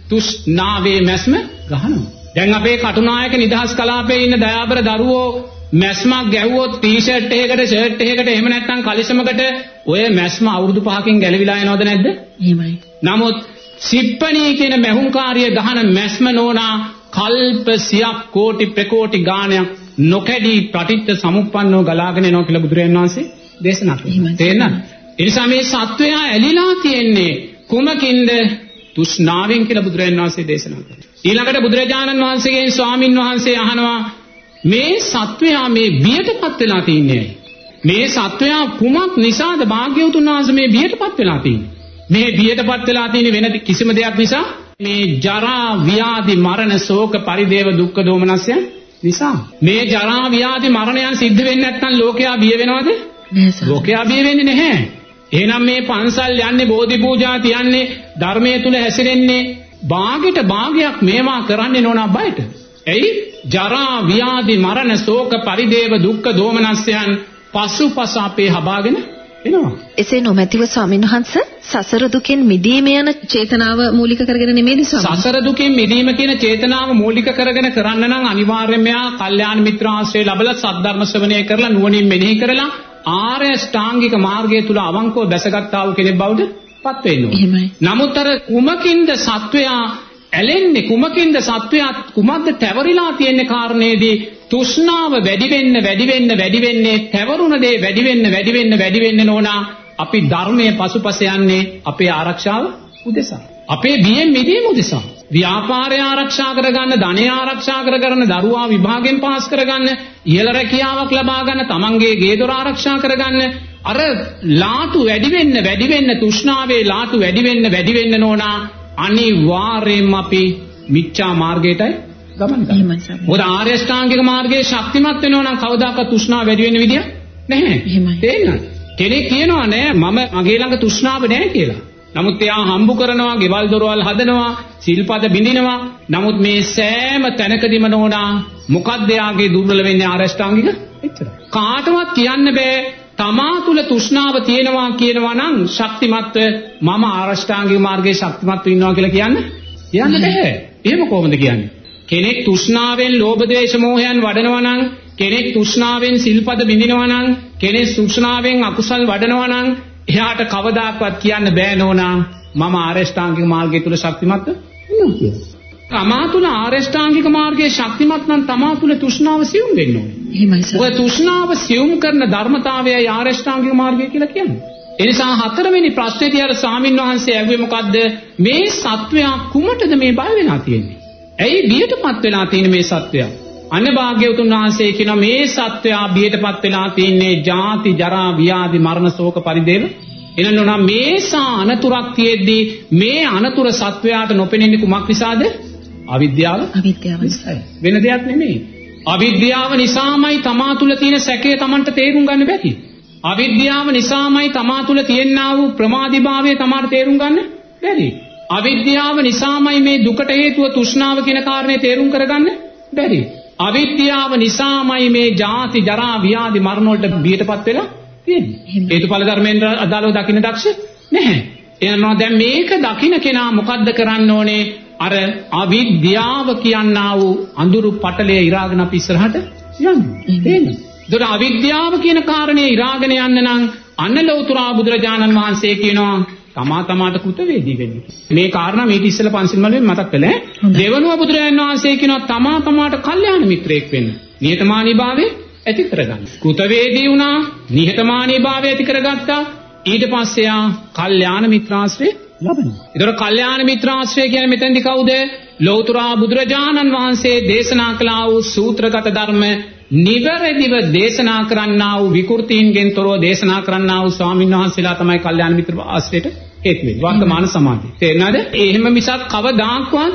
තුෂ්ණාවේ මැස්ම ගහනවා. දැන් අපේ කටුනායක නිදහස් කලාපයේ ඉන්න දයාබර දරුවෝ මැස්මක් ගැහුවොත් ටී-ෂර්ට් එකකට, ෂර්ට් එකකට, එහෙම නැත්නම් කලිසමකට ඔය මැස්ම අවුරුදු පහකින් ගැලවිලා යනවද නැද්ද? එහෙමයි. නමුත් සිප්පණී කියන මැහුම්කාරිය ගහන මැස්ම නෝනා කල්ප සියක් කෝටි ප්‍රකෝටි ගාණයක් නොකැඩී ප්‍රතිත්ත සමුප්පන්නව ගලාගෙන යනවා කියලා බුදුරජාණන් වහන්සේ දේශනා කළා. තේරෙනවද? ඒ නිසා මේ සත්වයා ඇලිලා තියෙන්නේ කුමකින්ද? තෘෂ්ණාවෙන් කියලා බුදුරජාණන් වහන්සේ දේශනා කළා. ඊළඟට බුදුරජාණන් වහන්සේගෙන් ස්වාමින් වහන්සේ අහනවා මේ සත්වයා මේ බියටපත් වෙලා තින්නේ. මේ සත්වයා කුමක් නිසාද භාග්‍යවතුන් වහන්සේ මේ බියටපත් වෙලා තින්නේ? මේ බියටපත් වෙලා තියෙන වෙන කිසිම දෙයක් නිසා මේ ජරා ව්‍යාධි මරණ ශෝක පරිදේව දුක්ඛ දෝමනස්යන් නිසා. මේ ජරා ව්‍යාධි මරණයන් සිද්ධ වෙන්නේ නැත්නම් ලෝකයා බිය වෙනවද? ලෝකයා බිය වෙන්නේ නැහැ. එහෙනම් මේ පන්සල් යන්නේ, බෝධි පූජා තියන්නේ, ධර්මයේ තුල හැසිරෙන්නේ භාගයට භාගයක් මේවා කරන්නේ නෝනා බයට. එයි ජරා ව්‍යාධි මරණ ශෝක පරිදේව දුක්ඛ දෝමනස්යන් පසුපස අපේ හබාගෙන එනවා. එසේ නොමැතිව ස්වාමීන් වහන්සේ සසර දුකෙන් මිදීම යන චේතනාව මූලික කරගෙන නෙමෙයි ස්වාමීන්. සසර දුකෙන් මිදීම කියන චේතනාව මූලික කරගෙන කරන්න නම් අනිවාර්යයෙන්ම යා කල්යාණ මිත්‍ර ආශ්‍රය ලැබලා සද්ධර්ම ශ්‍රවණය කරලා නුවණින් මෙනෙහි කරලා ආර්ය ශ්‍රාංගික මාර්ගය තුල අවංකව දැසගත්තා වූ කෙනෙක් බවට පත් වෙන්න ඕනේ. නමුත් අර කුමකින්ද සත්වයා ඇලෙන්නේ, කුමකින්ද සත්වයා කුමක්ද තැවරිලා තියෙන කාරණේදී තෘෂ්ණාව වැඩි වෙන්න වැඩි වෙන්න වැඩි වෙන්නේ තැවරුණ දේ වැඩි වෙන්න වැඩි වෙන්න වැඩි වෙන්න නෝනා අපි ධර්මයේ පසුපස යන්නේ අපේ ආරක්ෂාව උදෙසා, අපේ බියෙන් මිදීම උදෙසා. ව්‍යාපාරය ආරක්ෂා කරගන්න, ධනය ආරක්ෂා කරගන්න, දරුවා විභාගයෙන් පාස් කරගන්න, ඉහළ රැකියාවක් ලබා ගන්න, තමන්ගේ ගේ දොර ආරක්ෂා කරගන්න. අර ලාතු වැඩි වෙන්න වැඩි වෙන්න තෘෂ්ණාවේ ලාතු වැඩි වෙන්න වැඩි වෙන්න නෝනා අනිවාර්යයෙන්ම අපි මිච්ඡා මාර්ගයටයි ගමන් කරනවා. මොකද ආර්ය ශ්‍රාංගික මාර්ගයේ ශක්තිමත් වෙනවා නම් කවදාකවත් තෘෂ්ණාව වැඩි වෙන්න විදිය නැහැ. තේරෙනවද? කෙනෙක් කියනවා නෑ මම මගේ ළඟ තෘෂ්ණාව නැහැ කියලා. නමුත් එයා හම්බු කරනවා, ගෙවල් දොරවල් හදනවා, සිල්පද බිඳිනවා. නමුත් මේ සෑම තැනකදීම නෝනා මොකක්ද එයාගේ දුර්වල වෙන්නේ ආර්ය ශ්‍රාංගික? එච්චරයි. කාටවත් කියන්න බෑ තමා තුල තෘෂ්ණාව තියෙනවා කියනවා නම් ශක්තිමත්ව මම ආරෂ්ඨාංගික මාර්ගයේ ශක්තිමත්ව ඉන්නවා කියලා කියන්න කියන්න බෑ. එහෙම කොහොමද කියන්නේ? කෙනෙක් තෘෂ්ණාවෙන් ලෝභ ද්වේෂ මෝහයන් වඩනවා නම්, කෙනෙක් තෘෂ්ණාවෙන් සිල්පද බිඳිනවා නම්, කෙනෙක් තෘෂ්ණාවෙන් අකුසල් වඩනවා නම් එයාට කවදාකවත් කියන්න බෑ නෝනා මම ආරෂ්ඨාංගික මාර්ගය තුල ශක්තිමත්ව ඉන්නවා කියලා. තමා තුල ආරෂ්ඨාංගික මාර්ගයේ ශක්තිමත් නම් තමා තුල තෘෂ්ණාව සියුම් වෙන්න ඕනේ. එහෙමයි සර්. ඔය තෘෂ්ණාව සියුම් කරන ධර්මතාවයයි ආරෂ්ඨාංගික මාර්ගය කියලා කියන්නේ. ඒ නිසා හතරවෙනි ප්‍රශ්නේදී අර ස්වාමින් වහන්සේ ඇහුවේ මොකද්ද? මේ සත්වයා කුමටද මේ බය වෙලා තියෙන්නේ? ඇයි බියටපත් වෙලා තියෙන්නේ මේ සත්වයා? අන්න භාග්‍යවතුන් වහන්සේ කියනවා මේ සත්වයා බියටපත් වෙලා තියෙන්නේ ජාති ජරා ව්‍යාධි මරණ ශෝක පරිදේව. එනනම් මේසා අනතුරක් තියෙද්දී මේ අනතුර සත්වයාට නොපෙනෙන්නේ කුමක් නිසාද? අවිද්‍යාව. අවිද්‍යාව නිසායි. වෙන දෙයක් නෙමෙයි. අවිද්‍යාව නිසාමයි තමා තුල තියෙන සැකය Tamanට තේරුම් ගන්න බැරි. අවිද්‍යාව නිසාමයි තමා තුල තියෙනා වූ ප්‍රමාදීභාවය තමාට තේරුම් ගන්න බැරි. අවිද්‍යාව නිසාමයි මේ දුකට හේතුව තෘෂ්ණාව කියන කාරණේ තේරුම් කරගන්න බැරි. අවිද්‍යාව නිසාමයි මේ ජාති ජරා ව්‍යාධි මරණ වලට බියටපත් වෙලා තියෙන්නේ. හේතුඵල ධර්මයෙන් අදාළව දකින්න දක්ෂ නැහැ. එනවා දැන් මේක දකින්න කෙනා මොකද්ද කරන්න ඕනේ? අර අවිද්‍යාව කියනා වූ අඳුරු පටලයේ ඉරාගෙන අපි ඉස්සරහට යන්නේ. තේරෙනවද? ඒතර අවිද්‍යාව කියන කාරණේ ඉරාගෙන යන්න නම් අනලෝතර බුදුරජාණන් වහන්සේ කියනවා තමා තමාට කෘතවේදී වෙන්න. මේ කාරණා මේක ඉස්සෙල්ලා පන්සිල් මළුවේ මතක් කළේ. දෙවනුව බුදුරජාණන් වහන්සේ කියනවා තමා තමාට කල්යාණ මිත්‍රයෙක් වෙන්න. නිහතමානීභාවය ඇති කරගන්න. කෘතවේදී වුණා, නිහතමානීභාවය ඇති කරගත්තා. ඊට පස්සේ ආ කල්යාණ මිත්‍රාශ්‍රය ලබනවා. ඒතර කල්යාණ මිත්‍රාශ්‍රය කියන්නේ මෙතෙන්දි කවුද? ලෞතර බුදුරජාණන් වහන්සේ දේශනා කළා වූ සූත්‍රගත ධර්ම නිවැරදිව දේශනා කරන්නා වූ විකෘතීන්ගෙන් තොරව දේශනා කරන්නා වූ ස්වාමීන් වහන්සේලා තමයි කල්යාණ මිත්‍ර ආශ්‍රයට හේතු වෙන්නේ. වර්තමාන සමාජයේ. තේරෙනවද? එහෙම මිසක් කවදාක්වත්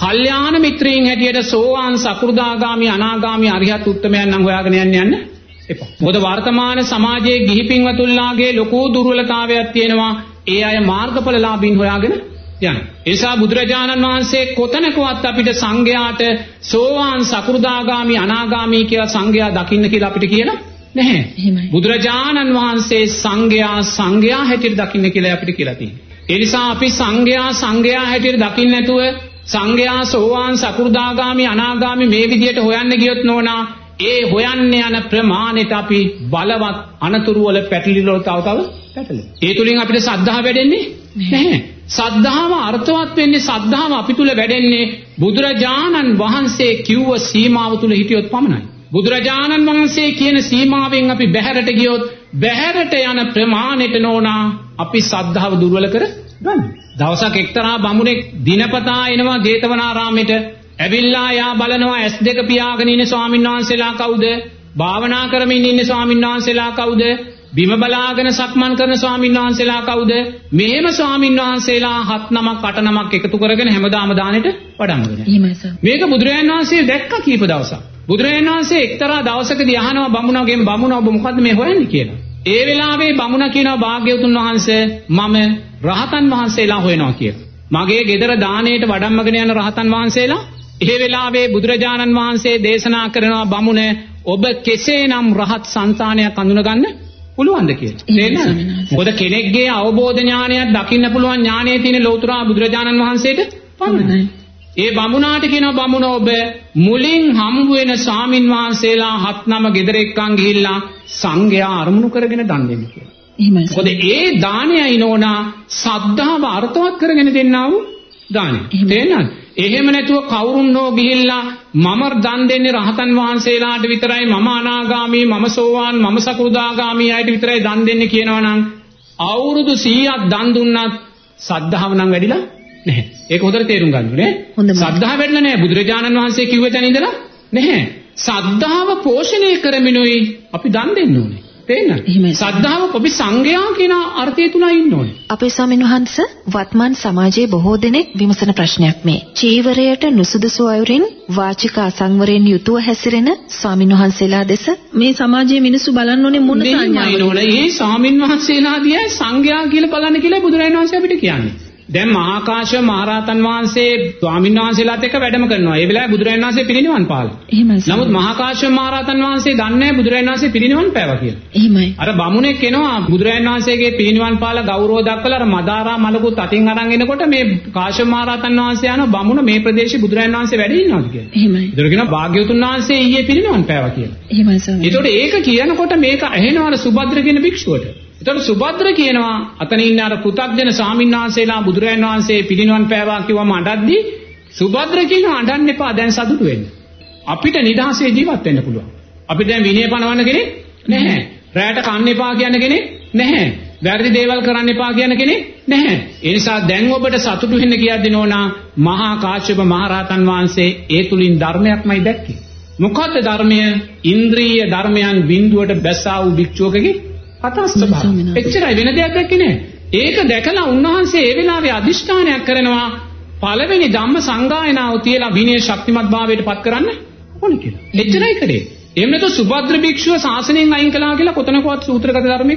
කල්යාණ මිත්‍රයන් හැටියට සෝවාන් සකෘදාගාමි අනාගාමි අරිහත් උත්තමයන් නම් හොයාගෙන යන්න යන්න එපා. මොකද වර්තමාන සමාජයේ ගිහි පින්වතුන්ලාගේ ලොකු දුර්වලතාවයක් තියෙනවා. ඒ අය මාර්ගඵලලාභීන් හොයාගෙන යන. ඒ නිසා බුදුරජාණන් වහන්සේ කොතනකවත් අපිට සංඝයාට සෝවාන් සකෘදාගාමි අනාගාමි කියලා සංඝයා දකින්න කියලා අපිට කියලා නැහැ. බුදුරජාණන් වහන්සේ සංඝයා සංඝයා හැටියට දකින්න කියලා අපිට කියලා තියෙනවා. ඒ නිසා අපි සංඝයා සංඝයා හැටියට දකින්න නැතුව සංඝයා සෝවාන් සකෘදාගාමි අනාගාමි මේ විදියට හොයන්න ගියොත් නෝනා ඒ හොයන්න යන ප්‍රමාණයට අපි බලවත් අනතුරු වල පැටලිලි වල තව තව පැටලෙනවා. ඒ තුලින් අපිට සද්ධා වැඩෙන්නේ නැහැ. සද්ධාව අර්ථවත් වෙන්නේ සද්ධාව අපි තුල වැඩෙන්නේ බුදුරජාණන් වහන්සේ කිව්ව සීමාව තුල හිටියොත් පමණයි. බුදුරජාණන් වහන්සේ කියන සීමාවෙන් අපි බැහැරට ගියොත් බැහැරට යන ප්‍රමාණයට නෝනා අපි සද්ධාව දුර්වල කර ගන්න. දවසක් එක්තරා බමුණෙක් දිනපතා එනවා ජේතවනාරාමෙට. ඇවිල්ලා යා බලනවා ඇස් දෙක පියාගෙන ඉන්න ස්වාමීන් වහන්සේලා කවුද? භාවනා කරමින් ඉන්න ස්වාමීන් වහන්සේලා කවුද? බිම බලාගෙන සක්මන් කරන ස්වාමීන් වහන්සේලා කවුද? මෙහෙම ස්වාමීන් වහන්සේලා හත් නමක් අට නමක් එකතු කරගෙන හැමදාම දානෙට වඩම්මගෙන. මේක බුදුරජාණන් වහන්සේ දැක්ක කීප දවසක්. බුදුරජාණන් වහන්සේ එක්තරා දවසකදී අහනවා බමුණගෙන් බමුණ ඔබ මොකද්ද මේ හොයන්නේ කියලා. ඒ වෙලාවේ බමුණ කියනවා භාග්‍යවතුන් වහන්සේ මම රහතන් වහන්සේලා හොයනවා කියලා. මගේ ගෙදර දානෙට වඩම්මගෙන යන රහතන් වහන්සේලා ඒ වෙලාවේ බුදුරජාණන් වහන්සේ දේශනා කරනවා බමුණ ඔබ කෙසේනම් රහත් සංතානයක් අඳුනගන්න පුළුවන්ද කියලා. තේරෙනවද? මොකද කෙනෙක්ගේ අවබෝධ ඥානයක් දකින්න පුළුවන් ඥානයේ තියෙන ලෞතර බුදුරජාණන් වහන්සේට පමණයි. ඒ බමුණාට කියනවා බමුණ ඔබ මුලින් හම්බ වෙන ස්වාමින් වහන්සේලා හත් නම ගෙදර එක්කන් ගිහිල්ලා සංඝයා අරමුණු කරගෙන දන් දෙන්න කියලා. එහෙමයි. මොකද ඒ දානයයි නෝනා සද්ධාව අර්ථවත් කරගෙන දෙන්නා වූ දානය. තේරෙනවද? එහෙම නැතුව කවුරුන් හෝ ගිහිල්ලා මම දන් දෙන්නේ රහතන් වහන්සේලාට විතරයි මම අනාගාමි මම සෝවාන් මම සකෘදාගාමි අයට විතරයි දන් දෙන්නේ කියනවා නම් අවුරුදු සීයක් දන් දුන්නත් සද්ධාව නම් වැඩිලා නැහැ. ඒක හොඳට තේරුම් ගන්න ඕනේ. සද්ධාව වැඩිලා නැහැ. බුදුරජාණන් වහන්සේ කිව්ව තැන ඉඳලා නැහැ. සද්ධාව පෝෂණය කරමිනුයි අපි දන් දෙන්න ඕනේ. තේරෙනවද? සද්ධාව අපි සංඝයා කියන අර්ථය තුල ඉන්න ඕනේ. අපේ ස්වාමීන් වහන්සේ වත්මන් සමාජයේ බොහෝ දෙනෙක් විමසන ප්‍රශ්නයක් මේ. චීවරයට නුසුදුසු අයුරින් වාචික අසංවරයෙන් යුතුව හැසිරෙන ස්වාමීන් වහන්සේලා දෙස මේ සමාජයේ මිනිස්සු බලන්න ඕනේ මොන සංඥාවද? මේ ස්වාමීන් වහන්සේලා දිහා සංඝයා කියලා බලන්න කියලා බුදුරජාණන් වහන්සේ අපිට කියන්නේ. දැන් මහා කාශ්‍යප මහරහතන් වහන්සේ ස්වාමීන් වහන්සේලාත් එක්ක වැඩම කරනවා. ඒ වෙලාවේ බුදුරජාණන් වහන්සේ පිරිනිවන් පාලා. එහෙමයි. නමුත් මහා කාශ්‍යප මහරහතන් වහන්සේ දන්නේ නැහැ බුදුරජාණන් වහන්සේ පිරිනිවන් පෑවා කියලා. එහෙමයි. අර බමුණෙක් එනවා බුදුරජාණන් වහන්සේගේ පිරිනිවන් පාලා ගෞරව දක්වලා අර මදාරා මලකුත් අතින් අරන් එනකොට මේ කාශ්‍යප මහරහතන් වහන්සේ යනවා බමුණ මේ ප්‍රදේශේ බුදුරජාණන් වහන්සේ වැඩ ඉන්නවාද කියලා. එහෙමයි. ඒතර කියනවා භාග්‍යවතුන් වහන්සේ ඊයේ පිරිනිවන් පෑවා කියලා. එහෙමයි ස්වාමී. ඒතකොට ඒක කියනකොට මේක ඇහෙනවා සුභද්‍ර කියන භික්ෂුවට. එතකොට සුභද්‍ර කියනවා අතන ඉන්න අර පෘථග්ජන ස්වාමීන් වහන්සේලා බුදුරජාණන් වහන්සේ පිරිනිවන් පෑවා කිව්වම අඬද්දි සුභද්‍ර කියනවා අඬන්න එපා දැන් සතුටු වෙන්න. අපිට නිදහසේ ජීවත් වෙන්න පුළුවන්. අපිට දැන් විනය පනවන්න කෙනෙක් නැහැ. රැයට කන්න එපා කියන කෙනෙක් නැහැ. වැරදි දේවල් කරන්න එපා කියන කෙනෙක් නැහැ. ඒ නිසා දැන් ඔබට සතුටු වෙන්න කියද්දී නෝනා මහා කාශ්‍යප මහරහතන් වහන්සේ ඒ තුලින් ධර්මයක්මයි දැක්කේ. මොකද්ද ධර්මය? ඉන්ද්‍රිය ධර්මයන් බිඳුවට බැස්සා වූ භික්ෂුවකගේ කතා ස්වභාවය. එච්චරයි වෙන දෙයක් දැක්කේ නෑ. ඒක දැකලා උන්වහන්සේ ඒ වෙලාවේ අදිෂ්ඨානයක් කරනවා පළවෙනි ධම්ම සංගායනාව තියලා විනය ශක්තිමත් භාවයට පත් කරන්න ඕන කියලා. එච්චරයි කරේ. එහෙම නැත්නම් සුභද්‍ර භික්ෂුව ශාසනයෙන් අයින් කළා කියලා කොතනකවත් සූත්‍රගත ධර්මයක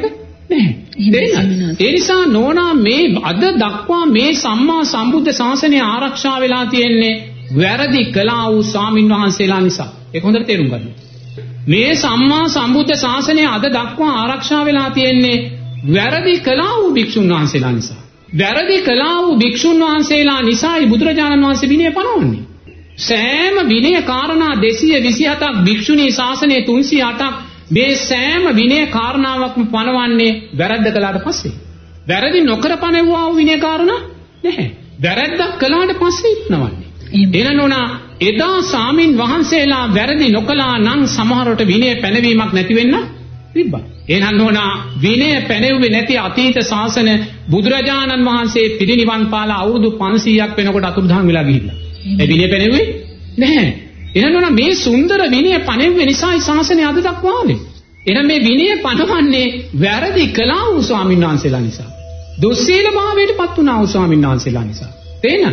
නැහැ. ඒ නිසා නෝනා මේ අද දක්වා මේ සම්මා සම්බුද්ධ ශාසනය ආරක්ෂා වෙලා තියෙන්නේ වැරදි කළා වූ ස්වාමින් වහන්සේලා නිසා. ඒක හොඳට තේරුම් ගන්න. මේ සම්මා සම්බුද්ධ ශාසනය අද දක්වා ආරක්ෂා වෙලා තියෙන්නේ වැරදි කළා වූ භික්ෂුන් වහන්සේලා නිසා. වැරදි කළා වූ භික්ෂුන් වහන්සේලා නිසායි බුදුරජාණන් වහන්සේ විනය පනවන්නේ. සෑම විනය කාරණා දෙසිය විසිහතක් භික්ෂුණී ශාසනයේ තුන්සිය අටක් මේ සෑම විනය කාරණාවක්ම පනවන්නේ වැරද්ද කළාට පස්සේ. වැරදි නොකර පනවුවා වූ විනය කාරණා නැහැ. වැරද්දක් කළාට පස්සේ ඉක්නවන්නේ. එනනෝනා එදා සාමින් වහන්සේලා වැරදි නොකලා නම් සමහරට විනය පැනවීමක් නැති වෙන්න තිබ්බා. එහෙනම් නෝනා විනය පැනෙව්වේ නැති අතීත ශාසන බුදුරජාණන් වහන්සේ පිරිනිවන් පාලා අවුරුදු පන්සීයක් වෙනකොට අතුරුදහන් වෙලා ගිහිල්ලා. ඒ විනය පැනෙව්වේ නැහැ. එහෙනම් නෝනා මේ සුන්දර විනය පැනෙව්වේ නිසායි ශාසනය අද දක්වා ආවේ. එහෙනම් මේ විනය පනවන්නේ වැරදි කළා වූ ස්වාමීන් වහන්සේලා නිසා. දුස්සීල භාවයට පත් වුණා වූ ස්වාමීන් වහන්සේලා නිසා. තේන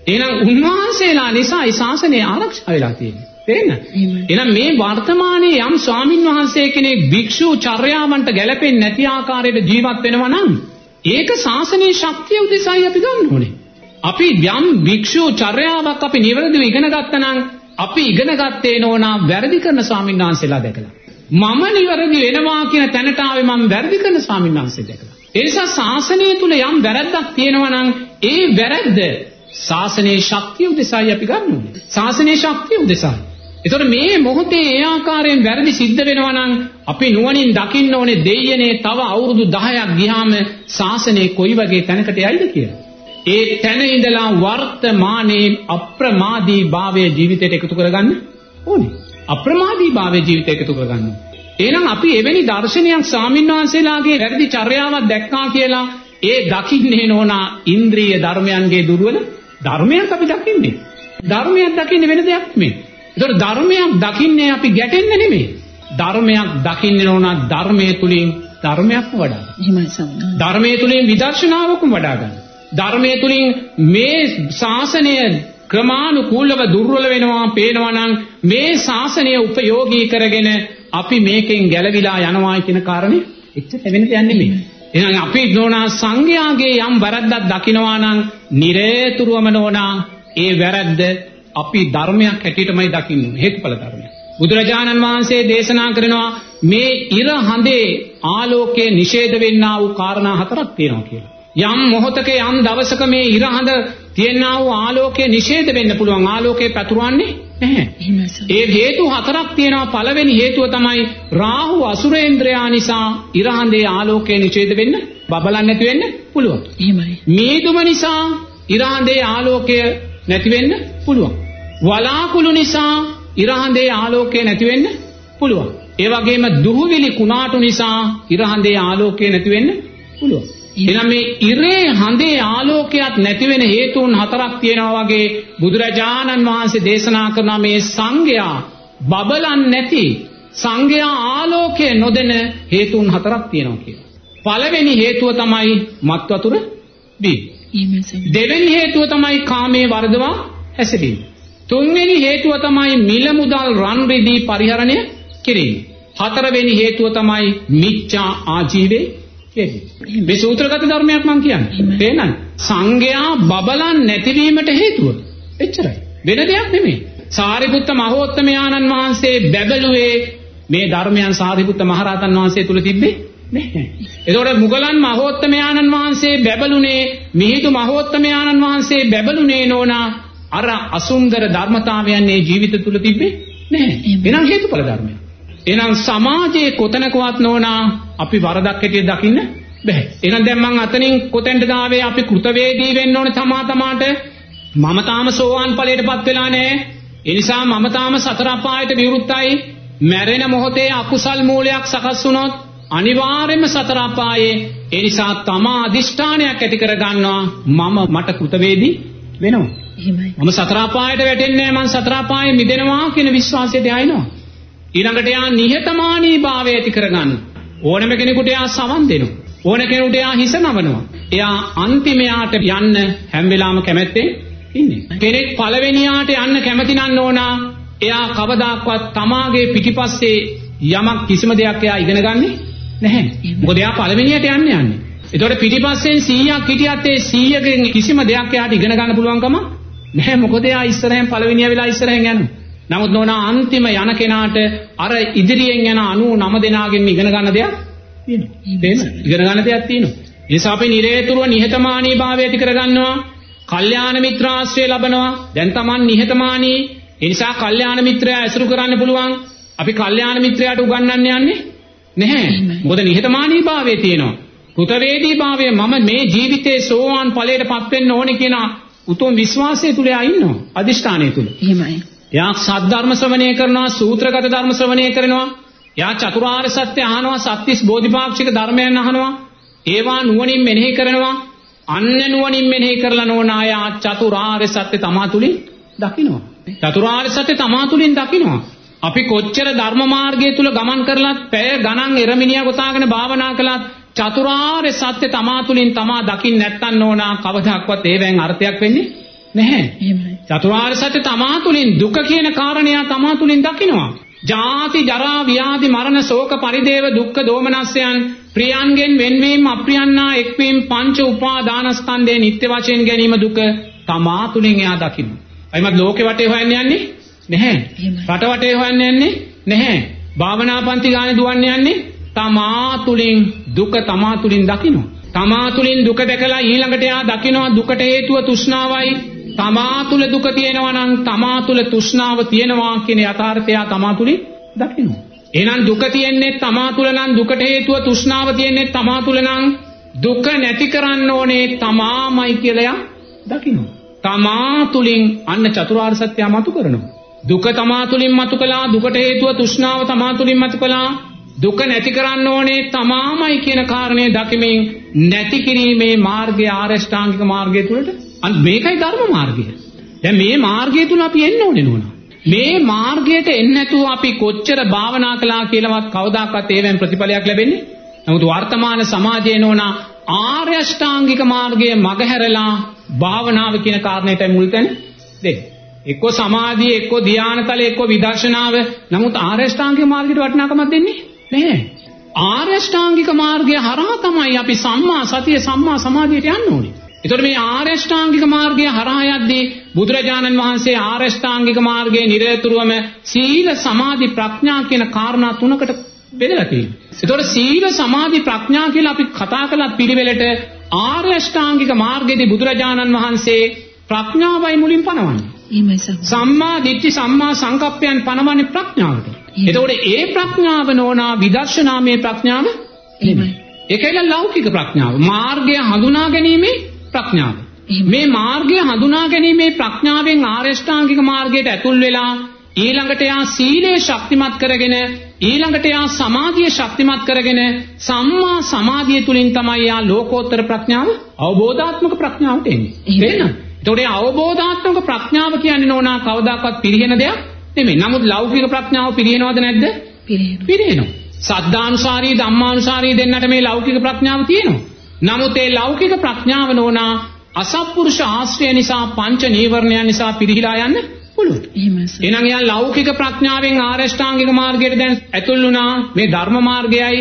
එහෙනම් උන්වහන්සේලා නිසා ඒ ශාසනය ආරක්ෂා වෙලා තියෙනවා. තේරෙනවද? එහෙනම් මේ වර්තමානයේ යම් ස්වාමින් වහන්සේ කෙනෙක් භික්ෂු චර්යාවන්ට ගැලපෙන්නේ නැති ආකාරයට ජීවත් වෙනවා නම් ඒක ශාසනයේ ශක්තිය උදෙසායි අපි ගන්න ඕනේ. අපි යම් භික්ෂු චර්යාවක් අපි නිවැරදිව ඉගෙන ගත්තා නම් අපි ඉගෙන ගත්තේ නෝනා වැරදි කරන ස්වාමීන් වහන්සේලා දැකලා. මම නිවැරදි වෙනවා කියන තැනට ආවේ මම වැරදි කරන ස්වාමීන් වහන්සේ දැකලා. ඒ නිසා ශාසනය තුල යම් වැරද්දක් තියෙනවා නම් ඒ වැරද්ද ශාසනයේ ශක්තිය උදෙසායි අපි ගන්න ඕනේ. ශාසනයේ ශක්තිය උදෙසායි. ඒතකොට මේ මොහොතේ ඒ ආකාරයෙන් වැරදි සිද්ධ වෙනවා නම් අපි නුවණින් දකින්න ඕනේ දෙයියනේ තව අවුරුදු දහයක් ගියාම ශාසනය කොයි වගේ තැනකට යයිද කියලා. ඒ තැන ඉඳලා වර්තමානයේ අප්‍රමාදී භාවයේ ජීවිතයට එකතු කරගන්න ඕනේ. අප්‍රමාදී භාවයේ ජීවිතයට එකතු කරගන්න. එහෙනම් අපි එවැනි දර්ශනයක් ස්වාමින්වහන්සේලාගේ වැරදි චර්යාවක් දැක්කා කියලා ඒ දකින්නේ නෝනා ඉන්ද්‍රිය ධර්මයන්ගේ දුර්වල ධර්මයක් අපි දකින්නේ. ධර්මයක් දකින්නේ වෙන දෙයක් නෙමෙයි. ඒතර ධර්මයක් දකින්නේ අපි ගැටෙන්න නෙමෙයි. ධර්මයක් දකින්නේ නෝනා ධර්මයේ තුලින් ධර්මයක්ම වඩා. එහෙමයි සම්මා. ධර්මයේ තුලින් විදර්ශනාවක්ම වඩා ගන්න. ධර්මයේ තුලින් මේ ශාසනය ක්‍රමානුකූලව දුර්වල වෙනවා පේනවා නම් මේ ශාසනය උපයෝගී කරගෙන අපි මේකෙන් ගැලවිලා යනවා කියන කාරණේ එච්චර වෙන දෙයක් නෙමෙයි. එහෙනම් අපි නෝනා සංඝයාගේ යම් වැරද්දක් දකිනවා නම් නිරේතුරුවම නෝනා ඒ වැරද්ද අපි ධර්මයක් හැටියටමයි දකින්නේ හේතුඵල ධර්මයක්. බුදුරජාණන් වහන්සේ දේශනා කරනවා මේ ඉර හඳේ ආලෝකයේ නිෂේධ වෙන්නා වූ කාරණා හතරක් තියෙනවා කියලා. යම් මොහොතක යම් දවසක මේ ඉර හඳ තියෙනා වූ ආලෝකයේ නිෂේධ වෙන්න පුළුවන්. ආලෝකය පැතුරවන්නේ නැහැ. ඒ හේතු හතරක් තියෙනවා. පළවෙනි හේතුව තමයි රාහු අසුරේන්ද්‍රයා නිසා ඉර හඳේ ආලෝකයේ නිෂේධ වෙන්න බබලන්නේ නැති වෙන්න පුළුවන්. එහෙමයි. මීදුම නිසා ඉර හඳේ ආලෝකය නැති වෙන්න පුළුවන්. වලාකුළු නිසා ඉර හඳේ ආලෝකය නැති වෙන්න පුළුවන්. ඒ වගේම දුහුවිලි කුණාටු නිසා ඉර හඳේ ආලෝකය නැති වෙන්න පුළුවන්. එහෙනම් මේ ඉරේ හඳේ ආලෝකයක් නැති වෙන හේතුන් හතරක් තියෙනවා වගේ බුදුරජාණන් වහන්සේ දේශනා කරන මේ සංඝයා බබලන්නේ නැති සංඝයා ආලෝකය නොදෙන හේතුන් හතරක් තියෙනවා කියලා. පළවෙනි හේතුව තමයි මත් වතුර බීම. දෙවෙනි හේතුව තමයි කාමයේ වර්ධවා හැසිරීම. තුන්වෙනි හේතුව තමයි මිල මුදල් රන් රිදී පරිහරණය කිරීම. හතරවෙනි හේතුව තමයි මිච්ඡා ආජීවයේ මේ සූත්‍රගත ධර්මයක් මම කියන්නේ. තේනන් සංඝයා බබලන් නැතිවීමට හේතුව. එච්චරයි. වෙන දෙයක් නෙමෙයි. සාරිපුත්ත මහෝත්තමයාණන් වහන්සේ බැබළුවේ මේ ධර්මයන් සාරිපුත්ත මහරහතන් වහන්සේ තුල තිබ්බේ නැහැ. ඒතකොට මුගලන් මහෝත්තමයාණන් වහන්සේ බැබළුනේ මිහිඳු මහෝත්තමයාණන් වහන්සේ බැබළුනේ නෝනා අර අසුන්දර ධර්මතාවයන් මේ ජීවිත තුල තිබ්බේ නැහැ. එහෙනම් හේතුඵල ධර්මයක්. එහෙනම් සමාජයේ කොතනකවත් නෝනා අපි වරදක් හැටියට දකින්න බෑ. එහෙනම් දැන් මම අතනින් කොතෙන්ද ගාවේ අපි කෘතවේදී වෙන්න ඕනේ තමා තමාට. මම තාම සෝවාන් ඵලයටපත් වෙලා නැහැ. ඒ නිසා මම තාම සතර අපායට විවෘතයි. මැරෙන මොහොතේ අකුසල් මූලයක් සකස් වුණොත් අනිවාර්යයෙන්ම සතර අපායේ. ඒ නිසා තමා අදිෂ්ඨානයක් ඇති කර ගන්නවා මම මට කෘතවේදී වෙනවා. එහෙමයි. මම සතර අපායට වැටෙන්නේ නැහැ. මම සතර අපායේ මිදෙනවා කියන විශ්වාසයට යනවා. ඊළඟට යා නිහතමානී භාවය ඇති කරගන්න. ඕනම කෙනෙකුට යා සවන් දෙනවා. ඕන කෙනෙකුට යා හිස නවනවා. එයා අන්තිමයාට යන්න හැම වෙලාවම කැමැත්තෙන් ඉන්නේ. කෙනෙක් පළවෙනියාට යන්න කැමති නම් ඕනා එයා කවදාක්වත් තමාගේ පිටිපස්සේ යමක් කිසිම දෙයක් එයා ඉගෙන ගන්නේ නැහැ. මොකද එයා පළවෙනියට යන්න යන්නේ. ඒතකොට පිටිපස්සෙන් සීයක් හිටියත් ඒ සීයගෙන් කිසිම දෙයක් එයාට ඉගෙන ගන්න පුළුවන්කම නැහැ. මොකද එයා ඉස්සරහෙන් පළවෙනියා වෙලා ඉස්සරහෙන් යනවා. නමුත් නෝනා අන්තිම යන කෙනාට අර ඉදිරියෙන් යන ninety-nine දෙනාගෙන් ඉගෙන ගන්න දෙයක් තියෙනවා. තේරෙනවද? ඉගෙන ගන්න දෙයක් තියෙනවා. ඒ නිසා අපි නිරේතුරුව නිහතමානී භාවය ඇති කරගන්නවා. කල්යාණ මිත්‍රාශ්‍රය ලබනවා. දැන් Taman නිහතමානී. ඒ නිසා කල්යාණ මිත්‍රයා ඇසුරු කරන්න පුළුවන්. අපි කල්යාණ මිත්‍රයාට උගන්වන්න යන්නේ නැහැ. මොකද නිහතමානී භාවය තියෙනවා. කෘතවේදී භාවය මම මේ ජීවිතේ සෝවාන් ඵලයටපත් වෙන්න ඕනේ කියන උතුම් විශ්වාසය තුල යා ඉන්නවා. අදිෂ්ඨානය තුල. එහෙමයි. යා සද්ධර්ම ශ්‍රවණය කරනවා, සූත්‍රගත ධර්ම ශ්‍රවණය කරනවා. යා චතුරාර්ය සත්‍ය අහනවා, සත්‍තිස් බෝධිපාක්ෂික ධර්මයන් අහනවා. ඒවා නුවණින් මෙනෙහි කරනවා. අන්න නුවණින් මෙනෙහි කරලා නෝනා යා චතුරාර්ය සත්‍ය තමා තුලින් දකිනවා. චතුරාර්ය සත්‍ය තමා තුලින් දකිනවා. අපි කොච්චර ධර්ම මාර්ගය තුල ගමන් කරලත්, පැය ගණන් එරමිනියා ගොතාගෙන භාවනා කළත් චතුරාර්ය සත්‍ය තමා තුලින් තමා දකින්න නැත්තන් නෝනා කවදාක්වත් ඒවෙන් අර්ථයක් වෙන්නේ නැහැ. චතුරාර්ය සත්‍ය තමා තුලින් දුක කියන කාරණය තමා තුලින් දකිනවා. ජාති ජරා ව්‍යාධි මරණ ශෝක පරිදේව දුක්ඛ දෝමනස්යන් ප්‍රියන්ගෙන් වෙන්වීම අප්‍රියන්නා එක්වීම පංච උපාදානස්කන්ධයේ නිත්‍ය වශයෙන් ගැනීම දුක තමා තුලින් එයා දකිනවා. අයිමත් ලෝකේ වටේ හොයන්න යන්නේ නැහැ. රට වටේ හොයන්න යන්නේ නැහැ. භාවනා පන්ති ගානේ දුවන්න යන්නේ තමා තුලින් දුක තමා තුලින් දකිනවා. තමා තුලින් දුක දැකලා ඊළඟට එයා දකිනවා දුකට හේතුව තෘෂ්ණාවයි. තමා තුල දුක තියෙනවා නම් තමා තුල තෘෂ්ණාව තියෙනවා කියන යථාර්ථය තමා තුලින් දකිනවා. එහෙනම් දුක තියෙන්නේ තමා තුල නම් දුකට හේතුව තෘෂ්ණාව තියෙන්නේ තමා තුල නම් දුක නැති කරන්න ඕනේ තමාමයි කියලා දකිනවා. තමා තුලින් අන්න චතුරාර්ය සත්‍ය මතු කරනවා. දුක තමා තුලින් මතු කළා, දුකට හේතුව තෘෂ්ණාව තමා තුලින් මතු කළා. දුක නැති කරන්න ඕනේ තමාමයි කියන කාරණේ දකිමින් නැති කිරීමේ මාර්ගය ආරෂ්ඨාංගික මාර්ගය තුලට අන්න මේකයි ධර්ම මාර්ගය. දැන් මේ මාර්ගය තුල අපි එන්න ඕනේ නෝනා. මේ මාර්ගයට එන්නේ නැතුව අපි කොච්චර භාවනා කළා කියලාවත් කවදාකවත් ඒවෙන් ප්‍රතිඵලයක් ලැබෙන්නේ. නමුත් වර්තමාන සමාජයේ නෝනා ආර්ය අෂ්ටාංගික මාර්ගයේ මගහැරලා භාවනාව කියන කාරණයට මුල් තැන දෙන්න. එක්කෝ සමාධිය, එක්කෝ ධානතල, එක්කෝ විදර්ශනාව. නමුත් ආර්ය අෂ්ටාංගික මාර්ගයට වටිනාකමක් දෙන්නේ නැහැ. ආර්ය අෂ්ටාංගික මාර්ගය හරහා තමයි අපි සම්මා සතිය, සම්මා සමාධියට යන්න ඕනේ. ඒතකොට මේ ආර්ය අෂ්ටාංගික මාර්ගය හරහා යද්දී බුදුරජාණන් වහන්සේ ආර්ය අෂ්ටාංගික මාර්ගයේ නිරතුරුවම සීල සමාධි ප්‍රඥා කියන කාරණා තුනකට බෙදලා තියෙනවා. ඒතකොට සීල සමාධි ප්‍රඥා කියලා අපි කතා කළත් පිළිවෙලට ආර්ය අෂ්ටාංගික මාර්ගයේදී බුදුරජාණන් වහන්සේ ප්‍රඥාවයි මුලින් පනවන්නේ. සම්මා දිට්ඨි සම්මා සංකප්පයන් පනවන්නේ ප්‍රඥාවට. එතකොට ඒ ප්‍රඥාව නෝනා විදර්ශනාමය ප්‍රඥාව නෙමෙයි. ඒකයි ලෞකික ප්‍රඥාව. මාර්ගය හඳුනා ගැනීමේ ප්‍රඥාව. මේ මාර්ගය හඳුනා ගැනීමේ ප්‍රඥාවෙන් ආර්ය අෂ්ටාංගික මාර්ගයට ඇතුල් වෙලා ඊළඟට යා සීලය ශක්තිමත් කරගෙන ඊළඟට යා සමාධිය ශක්තිමත් කරගෙන සම්මා සමාධිය තුලින් තමයි යා ලෝකෝත්තර ප්‍රඥාව අවබෝධාත්මක ප්‍රඥාවට එන්නේ. තේරෙනවද? ඒතකොට අවබෝධාත්මක ප්‍රඥාව කියන්නේ නෝනා කවදාකවත් පිළිහෙන දෙයක් නෙමෙයි. නමුත් ලෞකික ප්‍රඥාව පිළිහෙනවද නැද්ද? පිළිහෙනවා. පිළිහෙනවා. සද්ධානුසාරී ධම්මානුසාරී දෙන්නට මේ ලෞකික ප්‍රඥාව තියෙනවා. නමුත් ඒ ලෞකික ප්‍රඥාව නෝනා අසත්පුරුෂ ආශ්‍රය නිසා පංච නීවරණයන් නිසා පිරිහිලා යන්න පුළුවන්. එහෙනම් යා ලෞකික ප්‍රඥාවෙන් ආර්ය අෂ්ටාංගික මාර්ගයට දැන් ඇතුල් වුණා. මේ ධර්ම මාර්ගයයි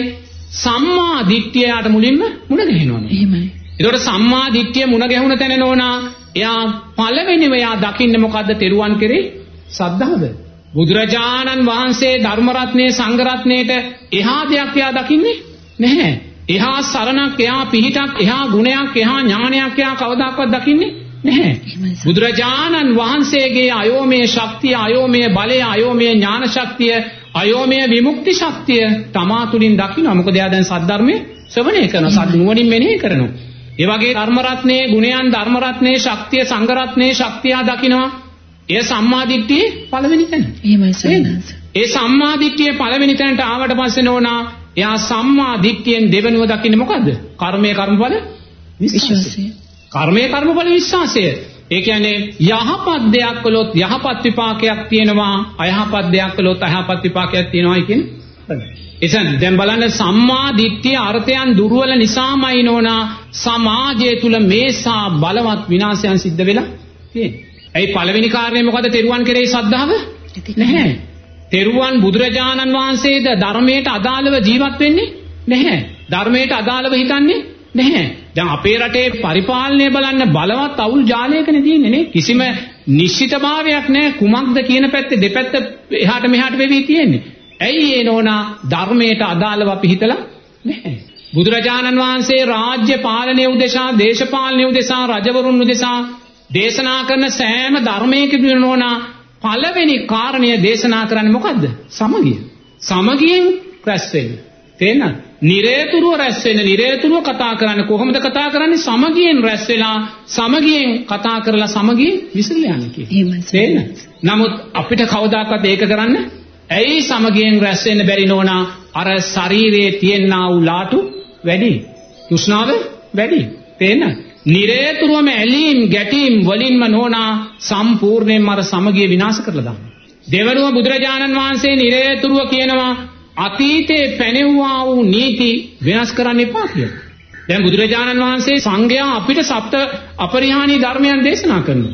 සම්මා දිට්ඨියට මුලින්ම මුණ ගැහෙනවනේ. එහෙමයි. ඒතකොට සම්මා දිට්ඨිය මුණ ගැහුණ තැන නෝනා එයා පළවෙනිම එයා දකින්නේ මොකද්ද? තෙරුවන් කෙරේ සද්ධාද? බුදුරජාණන් වහන්සේ ධර්ම රත්නේ සංඝ රත්නේට එහා දෙයක් එයා දකින්නේ නැහැ. එහා සරණක්, එහා පිහිටක්, එහා ගුණයක්, එහා ඥානයක් එයා කවදාකවත් දකින්නේ නැහැ. බුදුරජාණන් වහන්සේගේ අයෝමය ශක්තිය, අයෝමය බලය, අයෝමය ඥාන ශක්තිය, අයෝමය විමුක්ති ශක්තිය තමා තුලින් දකිනවා. මොකද එයා දැන් සද්ධර්මයේ ශ්‍රවණය කරනවා, සත් නුවණින් මෙනෙහි කරනවා. ඒ වගේ ධර්ම රත්නේ ගුණයන්, ධර්ම රත්නේ ශක්තිය, සංඝ රත්නේ ශක්තිය දකිනවා. ඒ සම්මා දිට්ඨියේ පළවෙනි තැන. එහෙමයි සරණංස. ඒ සම්මා දිට්ඨියේ පළවෙනි තැනට ආවට පස්සේ නෝනා එයා සම්මා දිට්ඨියෙන් දෙවෙනුව දකින්නේ මොකද්ද? කර්මයේ කර්මඵල විශ්වාසය. කර්මයේ කර්මඵල විශ්වාසය. ඒ කියන්නේ යහපත් දෙයක් කළොත් යහපත් විපාකයක් තියෙනවා, අයහපත් දෙයක් කළොත් අයහපත් විපාකයක් තියෙනවායි කියන්නේ. එසන් දැන් බලන්න සම්මා දිට්ඨිය අර්ථයන් දුර්වල නිසාමයි නෝනා සමාජය තුල මේසා බලවත් විනාශයන් සිද්ධ වෙලා තියෙන්නේ. ඒ පළවෙනි කාරණේ මොකද? තෙරුවන් කෙරෙහි ශ්‍රද්ධාව නැහැ. තෙරුවන් බුදුරජාණන් වහන්සේද ධර්මයට අදාළව ජීවත් වෙන්නේ නැහැ. ධර්මයට අදාළව හිතන්නේ නැහැ. දැන් අපේ රටේ පරිපාලනය බලන්න බලවත් අවුල් ජාලයකනේ තියෙන්නේ නේ. කිසිම නිශ්චිතභාවයක් නැහැ. කුමක්ද කියන පැත්තේ දෙපැත්ත එහාට මෙහාට වෙවි තියෙන්නේ. ඇයි ඒ නෝනා ධර්මයට අදාළව අපි හිතලා නැහැ. බුදුරජාණන් වහන්සේ රාජ්‍ය පාලනය උදෙසා, දේශපාලනය උදෙසා, රජවරුන් උදෙසා දේශනා කරන සෑම ධර්මයකදී නෝනා පළවෙනි කාරණය දේශනා කරන්නේ මොකද්ද? සමගිය. සමගියෙන් රැස් වෙන්න. තේරෙනවද? නිරේතුරුව රැස් වෙන්න, නිරේතුරුව කතා කරන්නේ කොහොමද කතා කරන්නේ? සමගියෙන් රැස් වෙලා සමගියෙන් කතා කරලා සමගියෙන් විසිරලා යන්නේ කියන්නේ. තේරෙනවද? නමුත් අපිට කවදාකවත් ඒක කරන්න ඇයි සමගියෙන් රැස් වෙන්න බැරි නෝනා? අර ශරීරයේ තියෙනා වූ ලාටු වැඩි. තෘෂ්ණාව වැඩි. තේරෙනවද? නිරේතුරුවම ඇලීම් ගැටීම් වලින්ම නෝනා සම්පූර්ණයෙන්ම අර සමගිය විනාශ කරලා දානවා. දෙවනුව බුදුරජාණන් වහන්සේ නිරේතුරුව කියනවා අතීතේ පැනෙවුවා වූ නීති වෙනස් කරන්න එපා කියලා. දැන් බුදුරජාණන් වහන්සේ සංඝයා අපිට සප්ත අපරිහානීය ධර්මයන් දේශනා කරනවා.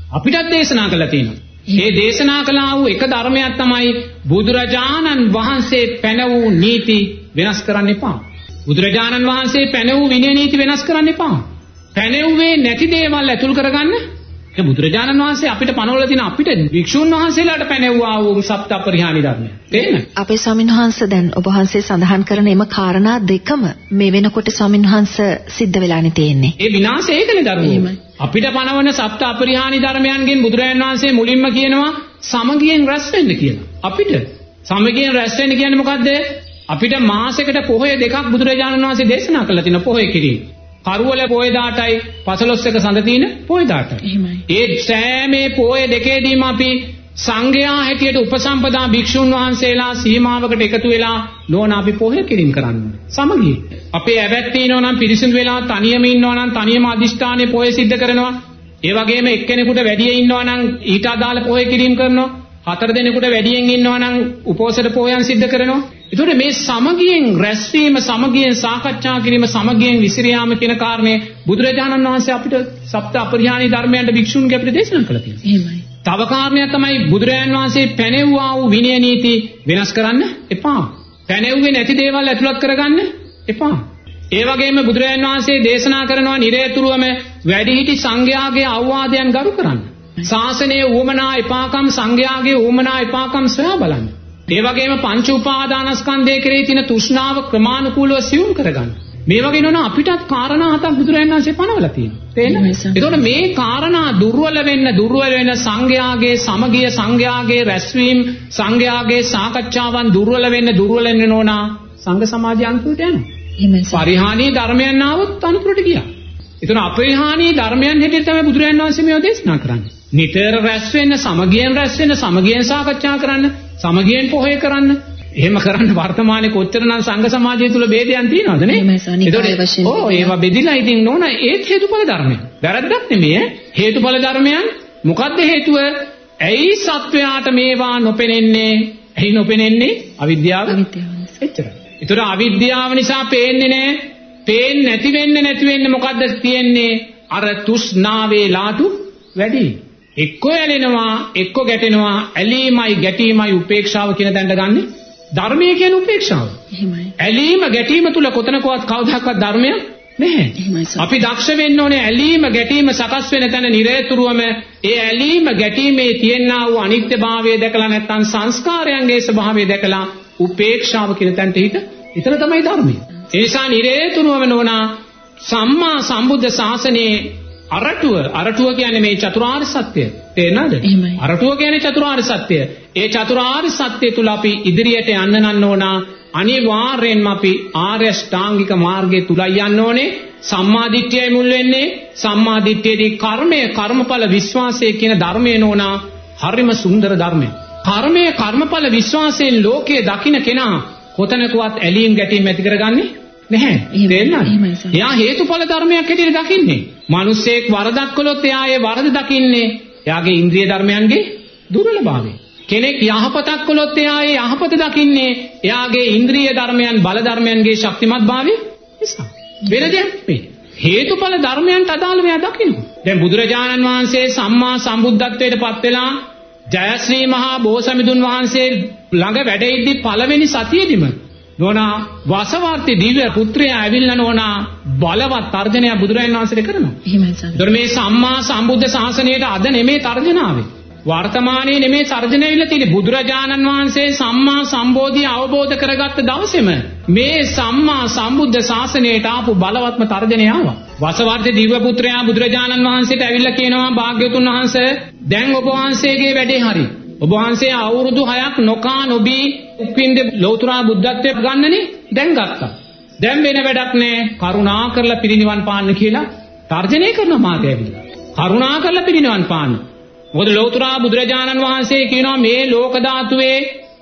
අපිටත් දේශනා කළා තියෙනවා. මේ දේශනා කළා වූ එක ධර්මයක් තමයි බුදුරජාණන් වහන්සේ පැන වූ නීති වෙනස් කරන්න එපා. බුදුරජාණන් වහන්සේ පැන වූ විනය නීති වෙනස් කරන්න එපා. පැනෙව්වේ නැති දේවල් ඇතුල් කරගන්න. ඒ බුදුරජාණන් වහන්සේ අපිට පනවලා තියෙන අපිට වික්ෂුන් වහන්සේලාට පැනෙව්වා වූ සප්ත අපරිහානී ධර්මය. තේරෙනවද? අපේ ස්වාමීන් වහන්සේ දැන් ඔබ වහන්සේ සඳහන් කරන එම කාරණා දෙකම මේ වෙනකොට ස්වාමීන් වහන්සේ සිද්ධ වෙලානේ තියෙන්නේ. ඒ විනාශය ඒකනේ ධර්මය. අපිට පනවන සප්ත අපරිහානී ධර්මයන්ගෙන් බුදුරජාණන් වහන්සේ මුලින්ම කියනවා සමගියෙන් රැස් වෙන්න කියලා. අපිට සමගියෙන් රැස් වෙන්න කියන්නේ මොකද්ද? අපිට මාසෙකට පොහොය දෙකක් බුදුරජාණන් වහන්සේ දේශනා කළා තියෙන පොහොය කිරීම. කරුවල පොය දාටයි පසළොස්වක සඳ තියෙන පොය දාටයි. ඒ සෑමේ පොය දෙකේදීම අපි සංඝයා හැටියට උපසම්පදා භික්ෂුන් වහන්සේලා සීමාවකට එකතු වෙලා නොවන අපි පොය කිරීම කරන්නේ. සමගිය. අපේ ඇවැත් ඉන්නවා නම් පිරිසිදු වෙලා තනියම ඉන්නවා නම් තනියම අදිෂ්ඨානයේ පොය සිද්ධ කරනවා. ඒ වගේම එක්කෙනෙකුට වැඩිය ඉන්නවා නම් ඊට අදාළ පොය කිරීම කරනවා. හතර දෙනෙකුට වැඩියෙන් ඉන්නවා නම් උපෝසත පොයන් සිද්ධ කරනවා. ඒතකොට මේ සමගියෙන් රැස්වීම, සමගියෙන් සාකච්ඡා කිරීම, සමගියෙන් විසිරියාම කියන කාරණේ බුදුරජාණන් වහන්සේ අපිට සප්ත අපරිහානී ධර්මයන්ට භික්ෂුන්ගේ අපිට දේශනා කළා තියෙනවා. එහෙමයි. තව කාරණයක් තමයි බුදුරජාණන් වහන්සේ පැනෙව්වා වූ විනය නීති වෙනස් කරන්න එපා. පැනෙව්වේ නැති දේවල් ඇතුළත් කරගන්න එපා. ඒ වගේම බුදුරජාණන් වහන්සේ දේශනා කරනවා නිරේතුරුවම වැඩිහිටි සංඝයාගේ අවවාදයන් ගරු කරන්න. ශාසනයේ ඌමනා එපාකම් සංඝයාගේ ඌමනා එපාකම් සොයා බලන්න. ඒ වගේම පංච උපාදානස්කන්ධය කෙරෙහි තියෙන තෘෂ්ණාව ක්‍රමානුකූලව සියුම් කරගන්න. මේ වගේ නෝන අපිටත් කාරණා හතක් බුදුරජාණන් වහන්සේ පනවලා තියෙනවා. තේරෙනවද? ඒතකොට මේ කාරණා දුර්වල වෙන්න දුර්වල වෙන සංඝයාගේ සමගිය, සංඝයාගේ රැස්වීම, සංඝයාගේ සාකච්ඡාවන් දුර්වල වෙන්න දුර්වල වෙන්න නෝනා සංඝ සමාජය අන්තිමට යනවා. පරිහානී ධර්මයන් ආවොත් අනුතරට ගියා. ඒතන අපරිහානී ධර්මයන් හැටියට තමයි බුදුරජාණන් වහන්සේ මේව දේශනා කරන්නේ. නිතර රැස් වෙන්න, සමගියෙන් රැස් වෙන්න, සමගියෙන් සාකච්ඡා කරන්න, සමගියෙන් පොහොය කරන්න. එහෙම කරන්න වර්තමානයේ කොච්චරනම් සංඝ සමාජය තුල ભેදයන් තියෙනවද නේ? ඒතකොට ඕ ඒවා බෙදිලා ඉතින් නෝන ඒත් හේතුඵල ධර්මය. වැරද්දක් නෙමෙයි. හේතුඵල ධර්මයන් මොකද්ද හේතුව? ඇයි සත්වයාට මේවා නොපෙනෙන්නේ? ඇයි නොපෙනෙන්නේ? අවිද්‍යාව. එච්චරයි. ඒතර අවිද්‍යාව නිසා පේන්නේ නැහැ. පේන්නේ නැති වෙන්නේ නැති වෙන්නේ මොකද්ද තියෙන්නේ? අර තෘෂ්ණාවේ ලාටු වැඩි. එක්කෝ ඇලෙනවා, එක්කෝ ගැටෙනවා. ඇලීමයි ගැටීමයි උපේක්ෂාව කියන තැනට ගන්නේ. ධර්මය කියන්නේ උපේක්ෂාව. එහෙමයි. ඇලීම ගැටීම තුල කොතනකවත් කවදාකවත් ධර්මය නැහැ. අපි දක්ෂ වෙන්න ඕනේ ඇලීම ගැටීම සකස් වෙන තැන නිරේතුරුවම ඒ ඇලීම ගැටීමේ තියෙනා වූ අනිත්‍යභාවය දැකලා නැත්නම් සංස්කාරයන්ගේ ස්වභාවය දැකලා උපේක්ෂාව කියන තැනට හිත. එතන තමයි ධර්මය. ඒ නිසා නිරේතුරුවම නෝනා සම්මා සම්බුද්ධ ශාසනයේ අරටුව අරටුව කියන්නේ මේ චතුරාර්ය සත්‍ය. තේරෙනවද? අරටුව කියන්නේ චතුරාර්ය සත්‍ය. ඒ චතුරාර්ය සත්‍ය තුල අපි ඉදිරියට යන්න නම් ඕන අනිවාර්යෙන්ම අපි ආර්ය ශ්‍රාංගික මාර්ගය තුලයි යන්න ඕනේ. සම්මා දිට්ඨියයි මුල් වෙන්නේ. සම්මා දිට්ඨියේදී කර්මය, කර්මඵල විශ්වාසය කියන ධර්මය නෝන හරිම සුන්දර ධර්මයක්. කර්මය, කර්මඵල විශ්වාසයෙන් ලෝකයේ දකින්න කෙනා කොතනකවත් ඇලීම් ගැටීම් ඇති කරගන්නේ නැහැ. තේරෙනවද? එයා හේතුඵල ධර්මයක් හැටියට දකින්නේ. මිනිස්සෙක් වරදක් කළොත් එයා ඒ වරද දකින්නේ එයාගේ ඉන්ද්‍රිය ධර්මයන්ගේ දුර්වලභාවය. කෙනෙක් යහපතක් කළොත් එයා ඒ යහපත දකින්නේ එයාගේ ඉන්ද්‍රිය ධර්මයන් බල ධර්මයන්ගේ ශක්තිමත්භාවය නිසා. වෙන දෙයක් නෙවෙයි. හේතුඵල ධර්මයන්ට අදාළව එයා දකිනවා. දැන් බුදුරජාණන් වහන්සේ සම්මා සම්බුද්ධත්වයට පත් වෙලා ජයශ්‍රී මහා බෝසමිඳුන් වහන්සේ ළඟ වැඩ ඉද්දි පළවෙනි සතියේදීම නෝනා වසවර්ති දිව්‍ය පුත්‍රයා ඇවිල්ලා නෝනා බලවත් තර්ජනයක් බුදුරජාණන් වහන්සේට කරනවා. එහෙමයි සර්. ඒතර මේ සම්මා සම්බුද්ධ ශාසනයට අද නෙමේ තර්ජනාවේ. වර්තමානයේ නෙමේ තර්ජනය ඇවිල්ලා තියෙන්නේ. බුදුරජාණන් වහන්සේ සම්මා සම්බෝධිය අවබෝධ කරගත්ත දවසේම මේ සම්මා සම්බුද්ධ ශාසනයට ආපු බලවත්ම තර්ජනය ආවා. වසවර්ති දිව්‍ය පුත්‍රයා බුදුරජාණන් වහන්සේට ඇවිල්ලා කියනවා භාග්‍යවතුන් වහන්සේ දැන් ඔබ වහන්සේගේ වැඩේ හරි. ඔබ වහන්සේ අවුරුදු හයක් නොකා නොබී උපින්ද ලෞතර බුද්ධත්වයට ගන්නනේ දැන් ගත්තා. දැන් වෙන වැඩක් නැහැ. කරුණා කරලා පිරිනිවන් පාන්න කියලා තර්ජනය කරන මාතේ ඇවිල්ලා. කරුණා කරලා පිරිනිවන් පාන්න. මොකද ලෞතර බුදුරජාණන් වහන්සේ කියනවා මේ ලෝක ධාතුවේ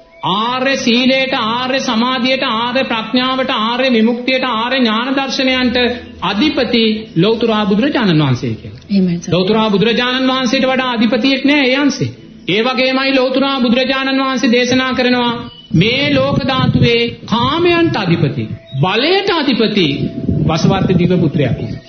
ආර්ය සීලයට, ආර්ය සමාධියට, ආර්ය ප්‍රඥාවට, ආර්ය විමුක්තියට, ආර්ය ඥාන දර්ශනයන්ට අධිපති ලෞතර බුදුරජාණන් වහන්සේ කියලා. එහෙමයි. ලෞතර බුදුරජාණන් වහන්සේට වඩා අධිපතියෙක් නැහැ ඒ අංශේ. ඒ වගේමයි ලෞතර බුදුරජාණන් වහන්සේ දේශනා කරනවා මේ ලෝක ධාතුවේ කාමයන්ට අධිපති, බලයට අධිපති වසවර්ති දිව්‍ය පුත්‍රයා කියලා.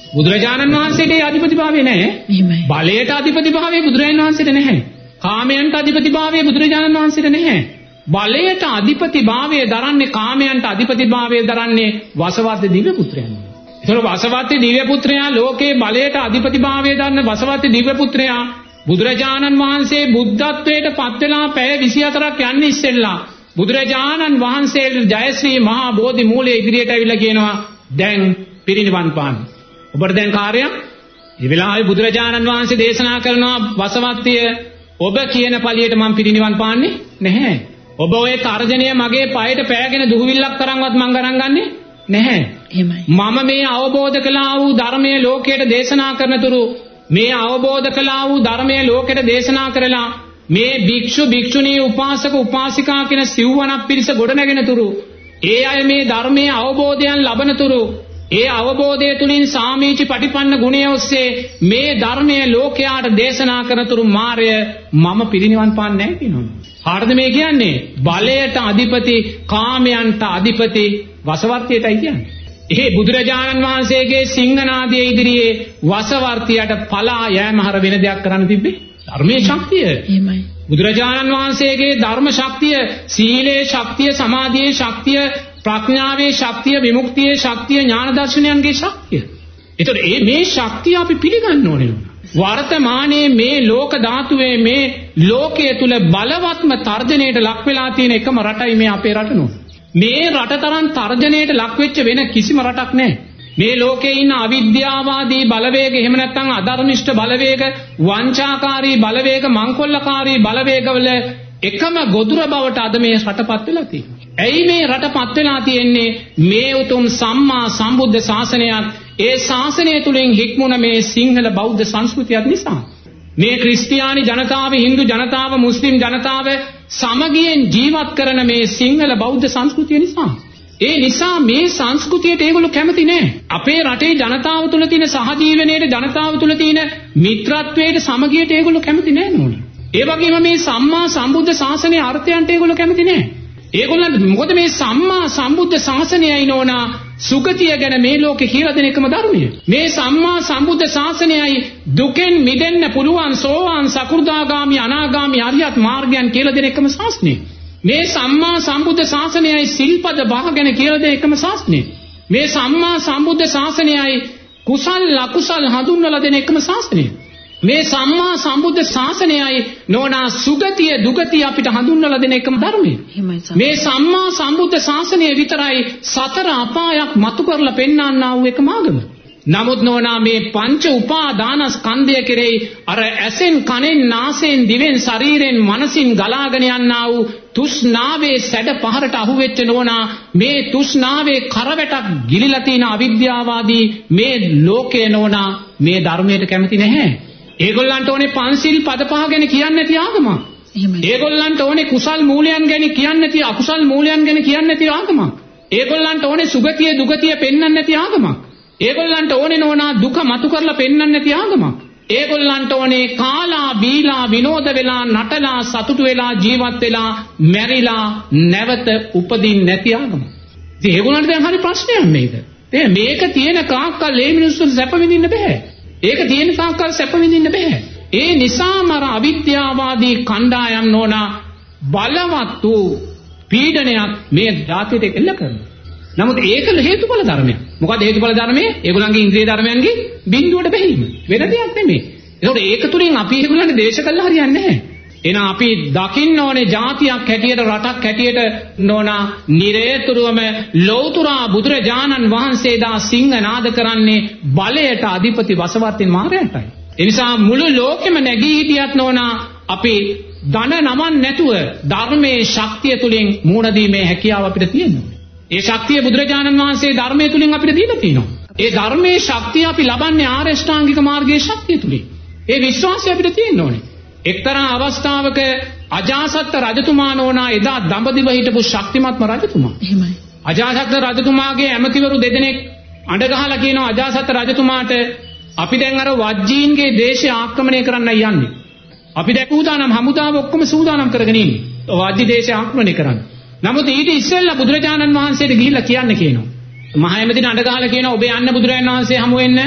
බුදුරජාණන් වහන්සේට ඒ අධිපතිභාවය නැහැ. බලයට අධිපතිභාවය බුදුරජාණන් වහන්සේට නැහැ. කාමයන්ට අධිපතිභාවය බුදුරජාණන් වහන්සේට නැහැ. බලයට අධිපතිභාවය දරන්නේ කාමයන්ට අධිපතිභාවය දරන්නේ වසවර්ති දිව්‍ය පුත්‍රයන්. ඒතර වසවර්ති දිව්‍ය පුත්‍රයා ලෝකේ බලයට අධිපතිභාවය දරන වසවර්ති දිව්‍ය පුත්‍රයා බුදුරජාණන් වහන්සේ බුද්ධත්වයට පත් වෙලා පැය විසිහතරක් යන්නේ ඉස්සෙල්ලා බුදුරජාණන් වහන්සේට ජයශ්‍රී මහා බෝධි මූලයේ ඉදිරියට ඇවිල්ලා කියනවා දැන් පිරිනිවන් පාන්න. ඔබට දැන් කාර්යයක්. මේ වෙලාවේ බුදුරජාණන් වහන්සේ දේශනා කරනවා වසවර්තිය ඔබ කියන පළියට මම පිරිනිවන් පාන්නේ නැහැ. ඔබ ඔය තර්ජනය මගේ පයට පෑගෙන දුහවිල්ලක් තරම්වත් මං ගණන් ගන්නෙ නැහැ. එහෙමයි. මම මේ අවබෝධ කළා වූ ධර්මයේ ලෝකයට දේශනා කරනතුරු මේ අවබෝධ කළා වූ ධර්මයේ ලෝකයට දේශනා කරලා මේ භික්ෂු භික්ෂුණී උපාසක උපාසිකා කියන සිව්වණක් පිරිස ගොඩනගෙන තුරු ඒ අය මේ ධර්මයේ අවබෝධයන් ලබන තුරු ඒ අවබෝධය තුලින් සාමීචි පටිපන්න ගුණය ඔස්සේ මේ ධර්මයේ ලෝකයාට දේශනා කරනතුරු මාර්ය මම පිරිනිවන් පාන්නේ නැහැ කියනවා. හරිද මේ කියන්නේ? බලයට අධිපති කාමයන්ට අධිපති වසවර්තියටයි කියන්නේ. ඒ බුදුරජාණන් වහන්සේගේ සිංහනාදයේ ඉදිරියේ වසවර්තියට පලා යෑම හර වෙන දෙයක් කරන්න තිබ්බේ ධර්මයේ ශක්තිය. එහෙමයි. බුදුරජාණන් වහන්සේගේ ධර්ම ශක්තිය, සීලේ ශක්තිය, සමාධියේ ශක්තිය, ප්‍රඥාවේ ශක්තිය, විමුක්තියේ ශක්තිය, ඥාන දර්ශනයන්ගේ ශක්තිය. ඒතකොට මේ මේ ශක්තිය අපි පිළිගන්න ඕනේ. වර්තමානයේ මේ ලෝක ධාතුවේ මේ ලෝකයේ තුල බලවත්ම තර්ජනයට ලක් වෙලා තියෙන එකම රටයි මේ අපේ රට නෝ. මේ රට තරම් තර්ජනයට ලක් වෙච්ච වෙන කිසිම රටක් නැහැ. මේ ලෝකේ ඉන්න අවිද්‍යාවාදී බලවේග, එහෙම නැත්නම් අධර්මිෂ්ඨ බලවේග, වංචාකාරී බලවේග, මංකොල්ලකාරී බලවේගවල එකම ගොදුර බවට අද මේ රටපත් වෙලා තියෙනවා. ඇයි මේ රටපත් වෙලා තියෙන්නේ? මේ උතුම් සම්මා සම්බුද්ධ ශාසනයත් ඒ ශාසනය තුලින් හික්මුණ මේ සිංහල බෞද්ධ සංස්කෘතියත් නිසා. මේ ක්‍රිස්තියානි ජනතාව, හින්දු ජනතාව, මුස්ලිම් ජනතාව සමගියෙන් ජීවත් කරන මේ සිංහල බෞද්ධ සංස්කෘතිය නිසා. ඒ නිසා මේ සංස්කෘතියට ඒගොල්ලෝ කැමති නෑ. අපේ රටේ ජනතාව තුළ තියෙන සහජීවනයේට, ජනතාව තුළ තියෙන මිත්‍රත්වයට, සමගියට ඒගොල්ලෝ කැමති නෑ නෝනේ. ඒ වගේම මේ සම්මා සම්බුද්ධ ශාසනයේ අර්ථයන්ට ඒගොල්ලෝ කැමති නෑ. ඒගොල්ලන්ට මොකද මේ සම්මා සම්බුද්ධ ශාසනයයි නෝනා සුගතිය ගැන මේ ලෝකේ කියලා දෙන එකම ධර්මය. මේ සම්මා සම්බුද්ධ ශාසනයයි දුකෙන් මිදෙන්න පුළුවන් සෝවාන් සකෘදාගාමි අනාගාමි අරියත් මාර්ගයන් කියලා දෙන එකම ශාසනය. මේ සම්මා සම්බුද්ධ ශාසනයයි සිල්පද බහ ගැන කියලා දෙන එකම ශාසනය. මේ සම්මා සම්බුද්ධ ශාසනයයි කුසල් අකුසල් හඳුන්වලා දෙන එකම ශාසනය. මේ සම්මා සම්බුද්ධ ශාසනයයි නෝනා සුගතිය දුගතිය අපිට හඳුන්වලා දෙන එකම ධර්මය. මේ සම්මා සම්බුද්ධ ශාසනය විතරයි සතර අපායක් මතු කරලා පෙන්වන්නා වූ එකම ආගම. නමුත් නෝනා මේ පංච උපාදාන ස්කන්ධය කෙරෙහි අර ඇසෙන් කනෙන් නාසයෙන් දිවෙන් ශරීරෙන් මනසින් ගලාගෙන යන්නා වූ තෘෂ්ණාවේ සැඩ පහරට අහුවෙච්ච නෝනා මේ තෘෂ්ණාවේ කරවැටක් ගිලිලා තියෙන අවිද්‍යාවාදී මේ ලෝකේ නෝනා මේ ධර්මයට කැමති නැහැ. ඒගොල්ලන්ට ඕනේ පන්සිල් පද පහ ගැන කියන්නේ නැති ආගමක්. ඒගොල්ලන්ට ඕනේ කුසල් මූලයන් ගැන කියන්නේ නැති, අකුසල් මූලයන් ගැන කියන්නේ නැති ආගමක්. ඒගොල්ලන්ට ඕනේ සුගතිය දුගතිය පෙන්වන්න නැති ආගමක්. ඒගොල්ලන්ට ඕනේ නෝනා දුක මතු කරලා පෙන්වන්න නැති ආගමක්. ඒගොල්ලන්ට ඕනේ කාලා බීලා විනෝද වෙලා නටලා සතුටු වෙලා ජීවත් වෙලා මැරිලා නැවත උපදින්න නැති ආගමක්. ඉතින් ඒගොල්ලන්ට දැන් හරි ප්‍රශ්නයක් මේක. දැන් මේක තියෙන කාක්කල් මේ මිනිස්සුන්ට සැප විඳින්න බෑ. ඒක තියෙන තාක්කල් සැප විඳින්න බෑ. ඒ නිසාම අර අවිද්‍යාවාදී කණ්ඩායම් නෝනා බලවත් වූ පීඩනයක් මේ ධාතයට එල්ල කරනවා. නමුත් ඒක හේතුඵල ධර්මයක්. මොකද හේතුඵල ධර්මයේ ඒගොල්ලන්ගේ ඉන්ද්‍රිය ධර්මයන්ගේ බිඳුවට බැහැීම. වෙන දෙයක් නෙමෙයි. ඒකට ඒක තුලින් අපි ඒගොල්ලන්ට දේශ කළා හරියන්නේ නැහැ. එහෙනම් අපි දකින්න ඕනේ ජාතියක් හැටියට, රටක් හැටියට නෝනා නිරේතුරුවම ලෞතුරා බුදුරජාණන් වහන්සේ දා සිංහනාද කරන්නේ බලයට අධිපති වසවර්තින් මාරයන්ටයි. ඒ නිසා මුළු ලෝකෙම නැගී හිටියත් නෝනා අපි ධන නමන් නැතුව ධර්මයේ ශක්තිය තුලින් මුහුණ දීමේ හැකියාව අපිට තියෙනවා. ඒ ශක්තිය බුදුරජාණන් වහන්සේ ධර්මයේ තුලින් අපිට දීලා තියෙනවා. ඒ ධර්මයේ ශක්තිය අපි ලබන්නේ ආර්ය ශ්‍රාංගික මාර්ගයේ ශක්තිය තුලින්. ඒ විශ්වාසය අපිට තියෙන්න ඕනේ. එක්තරා අවස්ථාවක අජාසත් රජතුමා නෝනා එදා දඹදිව හිටපු ශක්තිමත්ම රජතුමා. එහෙමයි. අජාසත් රජතුමාගේ ඇමතිවරු දෙදෙනෙක් අඬ ගහලා කියනවා අජාසත් රජතුමාට අපි දැන් අර වජ්ජීන්ගේ දේශය ආක්‍රමණය කරන්නයි යන්නේ. අපි දැන් සූදානම් හමුදාව ඔක්කොම සූදානම් කරගෙන ඉන්නේ. වජ්ජි දේශය ආක්‍රමණය කරන්න. නමුත් ඊට ඉස්සෙල්ලා බුදුරජාණන් වහන්සේට ගිහිල්ලා කියන්න කියනවා. මහ ඇමතිට අඬ ගහලා කියනවා ඔබ යන්න බුදුරජාණන් වහන්සේ හමු වෙන්න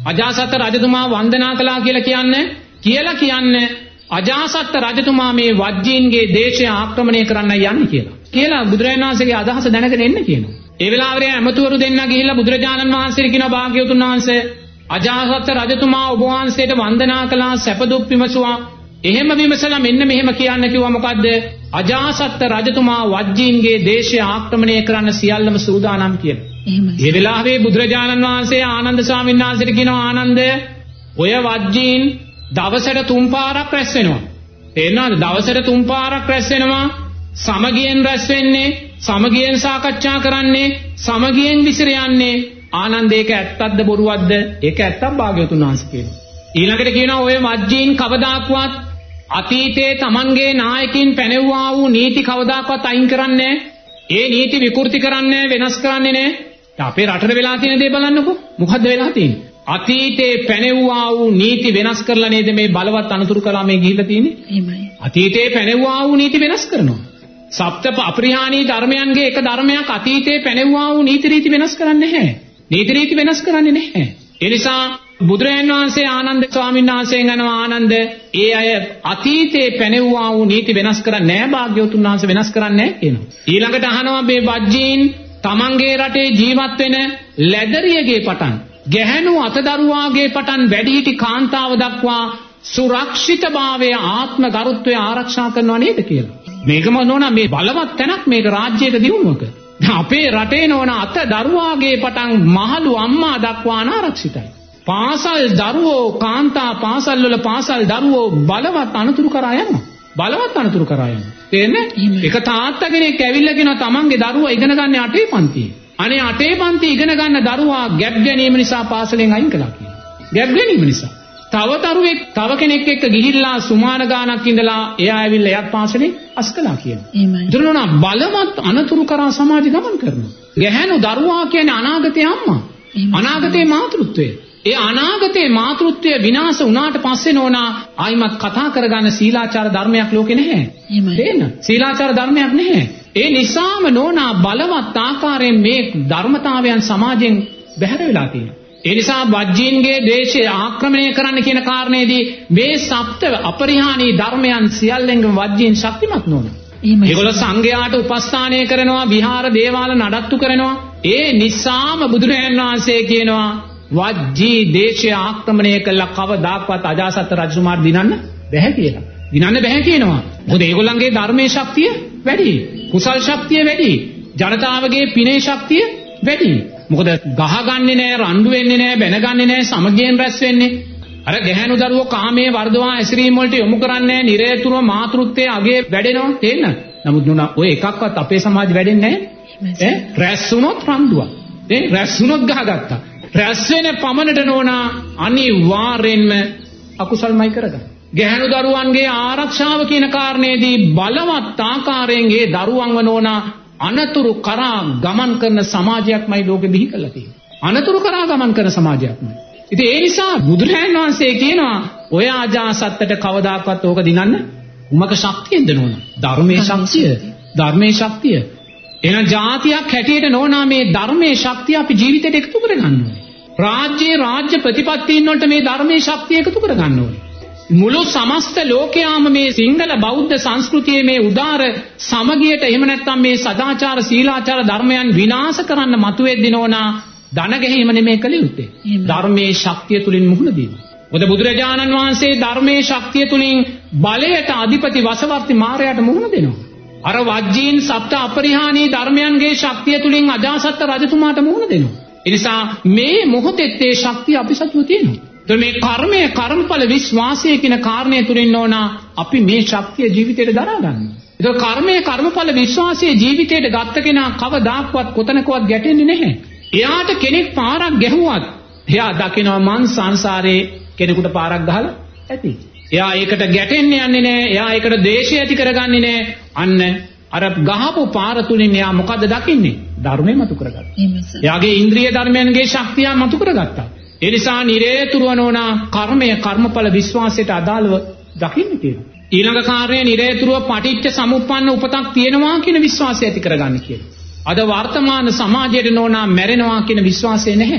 අජාසත් රජතුමා වන්දනා කළා කියලා කියන්නේ කියලා කියන්නේ අජාසත් රජතුමා මේ වජ්ජීන්ගේ දේශය ආක්‍රමණය කරන්න යන්නේ කියලා. කියලා බුදුරජාණන් වහන්සේගේ අදහස දැනගෙන එන්න කියනවා. ඒ වෙලාවේ ඇමතුවරු දෙන්න ගිහිල්ලා බුදුරජාණන් වහන්සේට කියනවා භාග්‍යවතුන් වහන්සේ අජාසත් රජතුමා ඔබ වහන්සේට වන්දනා කළා සැප දුක් විමසුවා. එහෙම විමසලා මෙන්න මෙහෙම කියන්න කිව්වා මොකද්ද? අජාසත් රජතුමා වජ්ජීන්ගේ දේශය ආක්‍රමණය කරන්න සියල්ලම සූදානම් කියලා. ඒ වෙලාවේ බුදුරජාණන් වහන්සේ ආනන්ද ස්වාමීන් වහන්සේට කියනවා ආනන්ද ඔය වජ්ජීන් දවසට තුන් පාරක් රැස් වෙනවා. තේරෙනවද? දවසට තුන් පාරක් රැස් වෙනවා. සමගියෙන් රැස් වෙන්නේ, සමගියෙන් සාකච්ඡා කරන්නේ, සමගියෙන් විසිර යන්නේ. ආනන්ද ඒක ඇත්තක්ද බොරුවක්ද? ඒක ඇත්තක් භාග්‍යවතුන් වහන්සේ කියනවා. ඊළඟට කියනවා ඔය වජ්ජීන් කවදාක්වත් අතීතයේ Tamanගේ නායකින් පැනෙවුවා වූ නීති කවදාකවත් අයින් කරන්නේ නැහැ. ඒ නීති විකෘති කරන්නේ වෙනස් කරන්නේ නැහැ. අපේ රටේ වෙලා තියෙන දේ බලන්නකෝ. මොකද්ද වෙලා තියෙන්නේ? අතීතයේ පැනෙවුවා වූ නීති වෙනස් කරලා නේද මේ බලවත් අනතුරු කළා මේ ගිහිල්ලා තියෙන්නේ? එහෙමයි. අතීතයේ පැනෙවුවා වූ නීති වෙනස් කරනවා. සප්ත අපරිහානී ධර්මයන්ගේ එක ධර්මයක් අතීතයේ පැනෙවුවා වූ නීති රීති වෙනස් කරන්නේ නැහැ. නීති රීති වෙනස් කරන්නේ නැහැ. ඒ නිසා බුදුරජාණන් වහන්සේ ආනන්ද ස්වාමීන් වහන්සේගෙන් අහනවා ආනන්ද ඒ අය අතීතයේ පැනෙවුවා වූ නීති වෙනස් කරන්නේ නැහැ භාග්‍යවතුන් වහන්සේ වෙනස් කරන්නේ නැහැ කියනවා. ඊළඟට අහනවා මේ වජ්ජීන් තමන්ගේ රටේ ජීවත් වෙන ලැදරියගේ පටන් ගැහැණු අතදරුවාගේ පටන් වැඩිහිටි කාන්තාව දක්වා සුරක්ෂිතභාවය ආත්ම ගරුත්වය ආරක්ෂා කරනවා නේද කියලා. මේකම නෝනා මේ බලවත් තැනක් මේක රාජ්‍යයක දියුණුවක. අපේ රටේ නෝනා අතදරුවාගේ පටන් මහලු අම්මා දක්වා අනාරක්ෂිතයි. පාසල් දරුවෝ කාන්තා පාසල් වල පාසල් දරුවෝ බලවත් අනතුරු කරා යනවා. බලවත් අනතුරු කරා යනවා. තේරෙන්නේ? එක තාත්තා කෙනෙක් ඇවිල්ලා කියනවා තමන්ගේ දරුවා ඉගෙන ගන්න අටේ පන්තියේ. අනේ අටේ පන්ති ඉගෙන ගන්න දරුවා ගැප් ගැනීම නිසා පාසලෙන් අයින් කළා කියනවා. ගැප් ගැනීම නිසා. තව දරුවෙක් තව කෙනෙක් එක්ක ගිහිල්ලා සුමාන ගානක් ඉඳලා එයා ඇවිල්ලා එයාත් පාසලෙන් අස් කළා කියනවා. එහෙමයි. දරුණා බලවත් අනතුරු කරා සමාජ ගමන් කරනවා. ගැහැණු දරුවා කියන්නේ අනාගතයේ අම්මා. අනාගතයේ මාතෘත්වය. ඒ අනාගතයේ මාතෘත්වය විනාශ වුණාට පස්සේ නෝනා ආයිමත් කතා කරගන්න සීලාචාර ධර්මයක් ලෝකේ නැහැ. එහෙමයි. සීලාචාර ධර්මයක් නැහැ. ඒ නිසාම නෝනා බලවත් ආකාරයෙන් මේ ධර්මතාවයන් සමාජයෙන් බැහැර වෙලා තියෙනවා. ඒ නිසා වජ්ජීන්ගේ දේශය ආක්‍රමණය කරන්න කියන කාරණේදී මේ සප්ත අපරිහානී ධර්මයන් සියල්ලෙන්ම වජ්ජීන් ශක්තිමත් නොවනවා. ඒගොල්ලෝ සංඝයාට උපස්ථානය කරනවා, විහාර දේවාල නඩත්තු කරනවා. ඒ නිසාම බුදුරජාණන් වහන්සේ කියනවා වජ්ජී දේශය ආක්‍රමණය කළා කවදාක්වත් අජාසත් රජතුමාට දිනන්න බැහැ කියලා. දිනන්න බැහැ කියනවා. මොකද ඒගොල්ලන්ගේ ධර්මයේ ශක්තිය වැඩි. කුසල් ශක්තිය වැඩි. ජනතාවගේ පිනේ ශක්තිය වැඩි. මොකද ගහගන්නේ නැහැ, රණ්ඩු වෙන්නේ නැහැ, බැනගන්නේ නැහැ, සමගියෙන් රැස් වෙන්නේ. අර ගැහැණු දරුවෝ කාමයේ වර්ධවා ඇසිරීම වලට යොමු කරන්නේ නැහැ, නිරේතුරුව මාතෘත්වයේ අගේ වැඩෙනවා තේන්න. නමුත් නුනා ඔය එකක්වත් අපේ සමාජෙ වැඩෙන්නේ නැහැ. ඈ රැස් වුණොත් රණ්ඩුවක්. ඒ රැස් වුණොත් ගහගත්තා. රැස් වෙන පමණට නෝනා අනිවාර්යෙන්ම අකුසල්මයි කරගන්න. ගැහැණු දරුවන්ගේ ආරක්ෂාව කියන කාරණේදී බලවත් ආකාරයෙන් ඒ දරුවන්ව නෝනා අනතුරු කරා ගමන් කරන සමාජයක්මයි ලෝකෙ බිහි කරලා තියෙන්නේ. අනතුරු කරා ගමන් කරන සමාජයක්මයි. ඉතින් ඒ නිසා බුදුරජාණන් වහන්සේ කියනවා ඔය අජාසත්තට කවදාකවත් ඕක දිනන්න උමක ශක්තියෙන්ද නෝනා? ධර්මයේ ශක්තිය. ධර්මයේ ශක්තිය. එහෙනම් જાතියක් හැටියට නෝනා මේ ධර්මයේ ශක්තිය අපි ජීවිතයට එකතු කරගන්න ඕනේ. රාජ්‍යයේ රාජ්‍ය ප්‍රතිපත්තීන් වලට මේ ධර්මයේ ශක්තිය එකතු කරගන්න ඕනේ. මුළු සමස්ත ලෝකයාම මේ සිංහල බෞද්ධ සංස්කෘතියේ මේ උදාර සමගියට එහෙම නැත්නම් මේ සදාචාර සීලාචාර ධර්මයන් විනාශ කරන්න මතුවෙද්දී නෝනා ධන ගැහිම නෙමෙයි කළ යුත්තේ. ධර්මයේ ශක්තිය තුලින් මුහුණ දීම. මොකද බුදුරජාණන් වහන්සේ ධර්මයේ ශක්තිය තුලින් බලයට අධිපති වසවර්ති මාරයාට මුහුණ දෙනවා. අර වජ්ජීන් සප්ත අපරිහානී ධර්මයන්ගේ ශක්තිය තුලින් අජාසත් රජතුමාට මුහුණ දෙනවා. ඒ නිසා මේ මොහොතේ ඒ ශක්තිය අපි සතුව තියෙනවා. તો මේ කර්මය කර්මඵල විශ්වාසය කියන කාරණය තුලින් නෝනා අපි මේ ශක්තිය ජීවිතයට දරා ගන්නවා. ඒක කර්මය කර්මඵල විශ්වාසය ජීවිතයට ගත්ත කෙනා කවදාක්වත් කොතනකවත් ගැටෙන්නේ නැහැ. එයාට කෙනෙක් පාරක් ගැහුවත් එයා දකිනවා මං සංසාරේ කෙනෙකුට පාරක් ගහලා ඇති. එයා ඒකට ගැටෙන්නේ යන්නේ නැහැ. එයා ඒකට ද්වේෂය ඇති කරගන්නේ නැහැ. අන්න අර ගහපු පාර තුලින් එයා මොකද දකින්නේ? ධර්මය මතු කරගත්තා. එයාගේ ඉන්ද්‍රිය ධර්මයන්ගේ ශක්තිය මතු කරගත්තා. ඒ නිසා නිරේතුරුව නෝනා කර්මය කර්මඵල විශ්වාසයට අදාළව දකින්න තියෙනවා. ඊළඟ කාර්යය නිරේතුරුව පටිච්ච සමුප්පන්න උපතක් තියෙනවා කියන විශ්වාසය ඇති කරගන්න කියලා. අද වර්තමාන සමාජයේ නෝනා මැරෙනවා කියන විශ්වාසය නැහැ.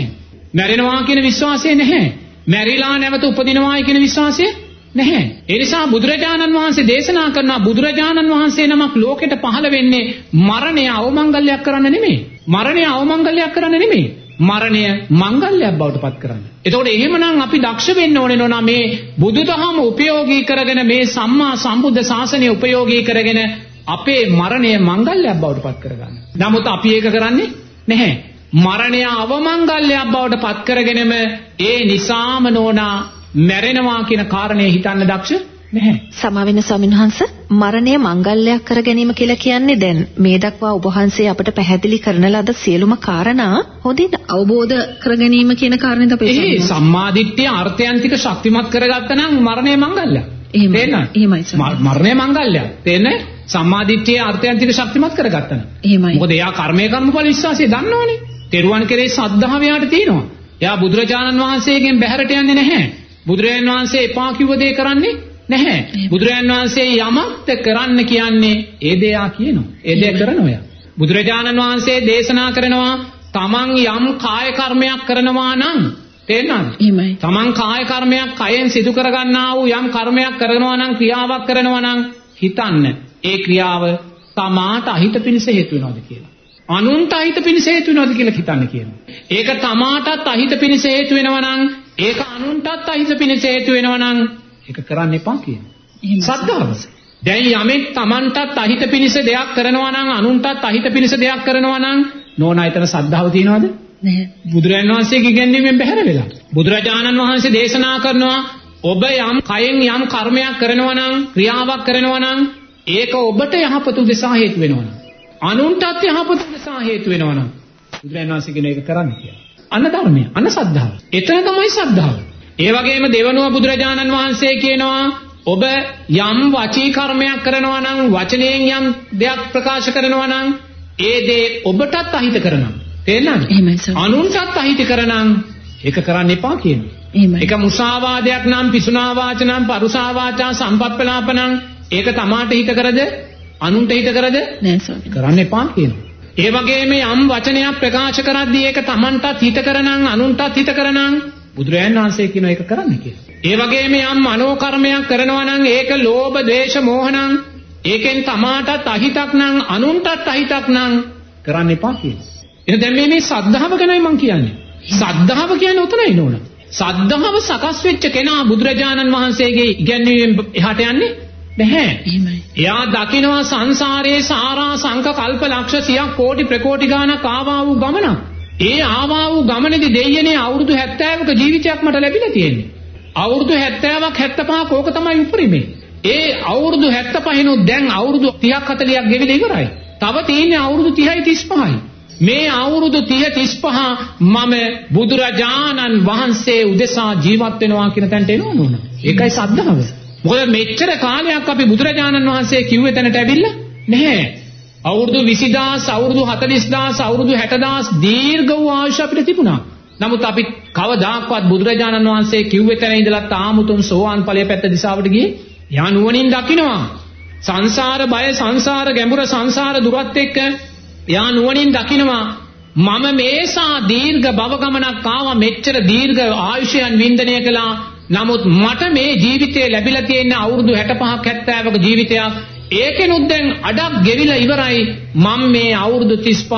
මැරෙනවා කියන විශ්වාසය නැහැ. මැරිලා නැවත උපදිනවායි කියන විශ්වාසය නැහැ. ඒ නිසා බුදුරජාණන් වහන්සේ දේශනා කරනවා බුදුරජාණන් වහන්සේ නමක් ලෝකෙට පහළ වෙන්නේ මරණය අවමංගල්‍යයක් කරන්න නෙමෙයි. මරණය අවමංගල්‍යයක් කරන්න නෙමෙයි. මරණය මංගල්‍යයක් බවට පත් කරන්න. එතකොට එහෙමනම් අපි දක්ෂ වෙන්න ඕනේ නෝනා මේ බුදුදහම උපයෝගී කරගෙන මේ සම්මා සම්බුද්ධ ශාසනය උපයෝගී කරගෙන අපේ මරණය මංගල්‍යයක් බවට පත් කරගන්න. නමුත් අපි ඒක කරන්නේ නැහැ. මරණය අවමංගල්‍යයක් බවට පත් කරගෙනම ඒ නිසාම නෝනා මැරෙනවා කියන කාරණේ හිතන්න දක්ෂ නැහැ. සමාවෙන්න ස්වාමීන් වහන්සේ මරණය මංගල්‍යයක් කර ගැනීම කියලා කියන්නේ දැන් මේ දක්වා ඔබ වහන්සේ අපට පැහැදිලි කරන ලද සියලුම කාරණා හොඳින් අවබෝධ කර ගැනීම කියන කාරණේද අපේ ඒ සම්මාදිට්ඨිය අර්ථයන් ටික ශක්තිමත් කරගත්තා නම් මරණය මංගල්‍යයක්. එහෙමයි. එහෙමයි ස්වාමීන්. මරණය මංගල්‍යයක්. තේන්නේ? සම්මාදිට්ඨියේ අර්ථයන් ටික ශක්තිමත් කරගත්තා නම්. එහෙමයි. මොකද එයා කර්මයේ කර්මඵල විශ්වාසය දන්නවනේ. තෙරුවන් කෙරේ සද්ධාව යාට තියෙනවා. එයා බුදුරජාණන් වහන්සේගෙන් බැහැරට යන්නේ නැහැ. බුදුරජාණන් වහන්සේ එපා කිව්ව දේ කරන්නේ නැහැ. බුදුරජාණන් වහන්සේ යමක් කරන්න කියන්නේ ඒ දේ ආ කියනවා. ඒ දේ කරනවා. බුදුරජාණන් වහන්සේ දේශනා කරනවා තමන් යම් කාය කර්මයක් කරනවා නම් තේරෙනවද? එහෙමයි. තමන් කාය කර්මයක් කයෙන් සිදු කරගන්නා වූ යම් කර්මයක් කරනවා නම් ක්‍රියාවක් කරනවා නම් හිතන්න ඒ ක්‍රියාව තමාට අහිත පිණිස හේතු වෙනවද කියලා. අනුන්ට අහිත පිණිස හේතු වෙනවද කියලා හිතන්න කියනවා. ඒක තමාටත් අහිත පිණිස හේතු වෙනවා නම් ඒක අනුන්ටත් අහිත පිණිස හේතු වෙනවා නම් ඒක කරන්න එපා කියනවා. සද්ධාව. දැන් යමෙක් තමන්ටත් අහිත පිණිස දෙයක් කරනවා නම් අනුන්ටත් අහිත පිණිස දෙයක් කරනවා නම් නෝනා ඊතර සද්ධාව තියනවද? නැහැ. බුදුරජාණන් වහන්සේගේ ඉගැන්වීමෙන් බැහැර වෙලා. බුදුරජාණන් වහන්සේ දේශනා කරනවා ඔබ යම් කයෙන් යම් කර්මයක් කරනවා නම් ක්‍රියාවක් කරනවා නම් ඒක ඔබට යහපත උදෙසා හේතු වෙනවා නම් අනුන්ටත් යහපත උදෙසා හේතු වෙනවා නම් බුදුරජාණන් වහන්සේ කියන එක කරන්න කියලා. අන්න ධර්මය, අන්න සද්ධාව. එතන තමයි සද්ධාව. ඒ වගේම දෙවනුව බුදුරජාණන් වහන්සේ කියනවා ඔබ යම් වචී කර්මයක් කරනවා නම් වචනයෙන් යම් දෙයක් ප්‍රකාශ කරනවා නම් ඒ දේ ඔබටත් අහිත කරනවා. තේරෙනවද? එහෙමයි සර්. අනුන්ටත් අහිත කරනම් ඒක කරන්න එපා කියනවා. එහෙමයි. ඒක මුසාවාදයක් නම් පිසුනා වාචනම් පරුසා වාචා සම්පප්පලාපනම් ඒක තමාට හිත කරද අනුන්ට හිත කරද නෑ සර්. කරන්න එපා කියනවා. ඒ වගේම යම් වචනයක් ප්‍රකාශ කරද්දී ඒක තමන්ටත් හිත කරනම් අනුන්ටත් හිත කරනම් බුදුරජාණන් වහන්සේ කියනවා ඒක කරන්න කියලා. ඒ වගේම යම් මනෝ කර්මයක් කරනවා නම් ඒක ලෝභ, ද්වේෂ, මෝහ නම් ඒකෙන් තමාටත් අහිතක් නම් අනුන්ටත් අහිතක් නම් කරන්න එපා කියනවා. එහෙනම් දැන් මේ මේ සද්ධාව ගැනයි මම කියන්නේ. සද්ධාව කියන්නේ උතනයි නෝන. සද්ධාව සකස් වෙච්ච කෙනා බුදුරජාණන් වහන්සේගේ ඉගැන්වීමෙන් එහාට යන්නේ නැහැ. එහෙමයි. එයා දකිනවා සංසාරයේ සාරා සංක කල්ප ලක්ෂ සියක් කෝටි ප්‍රකෝටි ගානක් ආවා වූ ගමනක්. ඒ ආවා වූ ගමනේදී දෙයියනේ අවුරුදු හැත්තෑවක ජීවිතයක් මට ලැබිලා තියෙන්නේ. අවුරුදු හැත්තෑවක් හැත්තෑපහක් ඕක තමයි උපරිමේ. ඒ අවුරුදු හැත්තෑපහිනුත් දැන් අවුරුදු තිහක් හතලිහක් ගෙවිලා ඉවරයි. තව තියෙන්නේ අවුරුදු තිහයි තිස්පහයි. මේ අවුරුදු තිහ තිස්පහ මම බුදුරජාණන් වහන්සේ උදෙසා ජීවත් වෙනවා කියන තැනට එනවා නෝන. ඒකයි සද්ධාව. මොකද මෙච්චර කාලයක් අපි බුදුරජාණන් වහන්සේ කිව්වේ තැනට ඇවිල්ලා නැහැ. අවුරුදු විසි දාස් අවුරුදු හතළිස් දාස් අවුරුදු හැට දාස් දීර්ඝ වූ ආයුෂ අපිට තිබුණා. නමුත් අපි කවදාක්වත් බුදුරජාණන් වහන්සේ කිව්වේ තැන ඉඳලා තාමුතුන් සෝවාන් ඵලයේ පැත්ත දිශාවට ගියේ යා නුවණින් දකින්නවා. සංසාර බය සංසාර ගැඹුර සංසාර දුරත් එක්ක යා නුවණින් දකින්නවා මම මේසා දීර්ඝ භව ගමනක් ආවා මෙච්චර දීර්ඝ ආයුෂයන් වින්දනය කළා. නමුත් මට මේ ජීවිතේ ලැබිලා තියෙන අවුරුදු හැටපහක් හැත්තෑවක ජීවිතයක් ඒකෙනුත් දැන් අඩක් ගෙවිලා ඉවරයි. මම මේ අවුරුදු තිස්පහ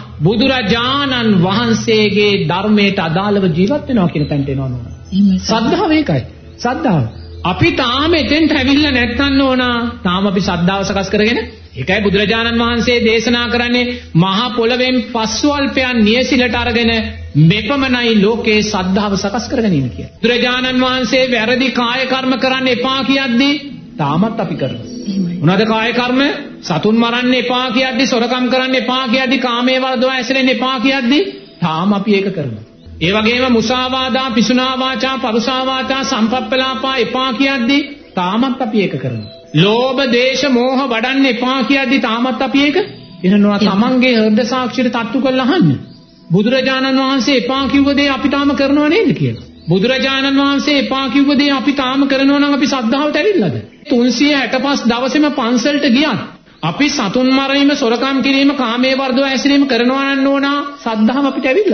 බුදුරජාණන් වහන්සේගේ ධර්මයට අදාළව ජීවත් වෙනවා කියන තැනට එනවා නෝනා. සද්ධාව ඒකයි. සද්ධාව. අපි තාම එතෙන්ට ඇවිල්ලා නැත්නම් නෝනා තාම අපි සද්ධාව සකස් කරගෙන ඒකයි බුදුරජාණන් වහන්සේ දේශනා කරන්නේ මහා පොළවෙන් පස්වල්පයන් නියසිලට අරගෙන මෙපමණයි ලෝකේ සද්ධාව සකස් කරගෙන ඉන්නේ කියලා. බුදුරජාණන් වහන්සේ වැරදි කාය කර්ම කරන්න එපා කියද්දී තාමත් අපි කරනවා. මොනවාද කාය කර්ම? සතුන් මරන්න එපා කියද්දී, සොරකම් කරන්න එපා කියද්දී, කාමයේ වර්ධව ඇසෙන්න එපා කියද්දී තාම අපි ඒක කරනවා. ඒ වගේම මුසාවාදා, පිසුනා වාචා, පරුසා වාචා, සම්පප්පලාපා එපා කියද්දී තාමත් අපි ඒක කරනවා. ලෝභ, ද්වේෂ, මෝහ වඩන්න එපා කියද්දී තාමත් අපි ඒක එනවා. තමන්ගේ හෘද සාක්ෂියට තට්ටු කරලා අහන්න. බුදුරජාණන් වහන්සේ එපා කිව්ව දේ අපි තාම කරනව නේද කියලා. බුදුරජාණන් වහන්සේ එපා කිව්ව දේ අපි තාම කරනවා නම් අපි සද්ධාවට ඇවිල්ලාද? තුන්සිය හැට පහ දවසේම පන්සලට ගියත් අපි සතුන් මරීම, සොරකම් කිරීම, කාමයේ වර්ධව ඇසිරීම කරනවා නම් නෝනා සද්ධාව අපිට ඇවිල්ලාද?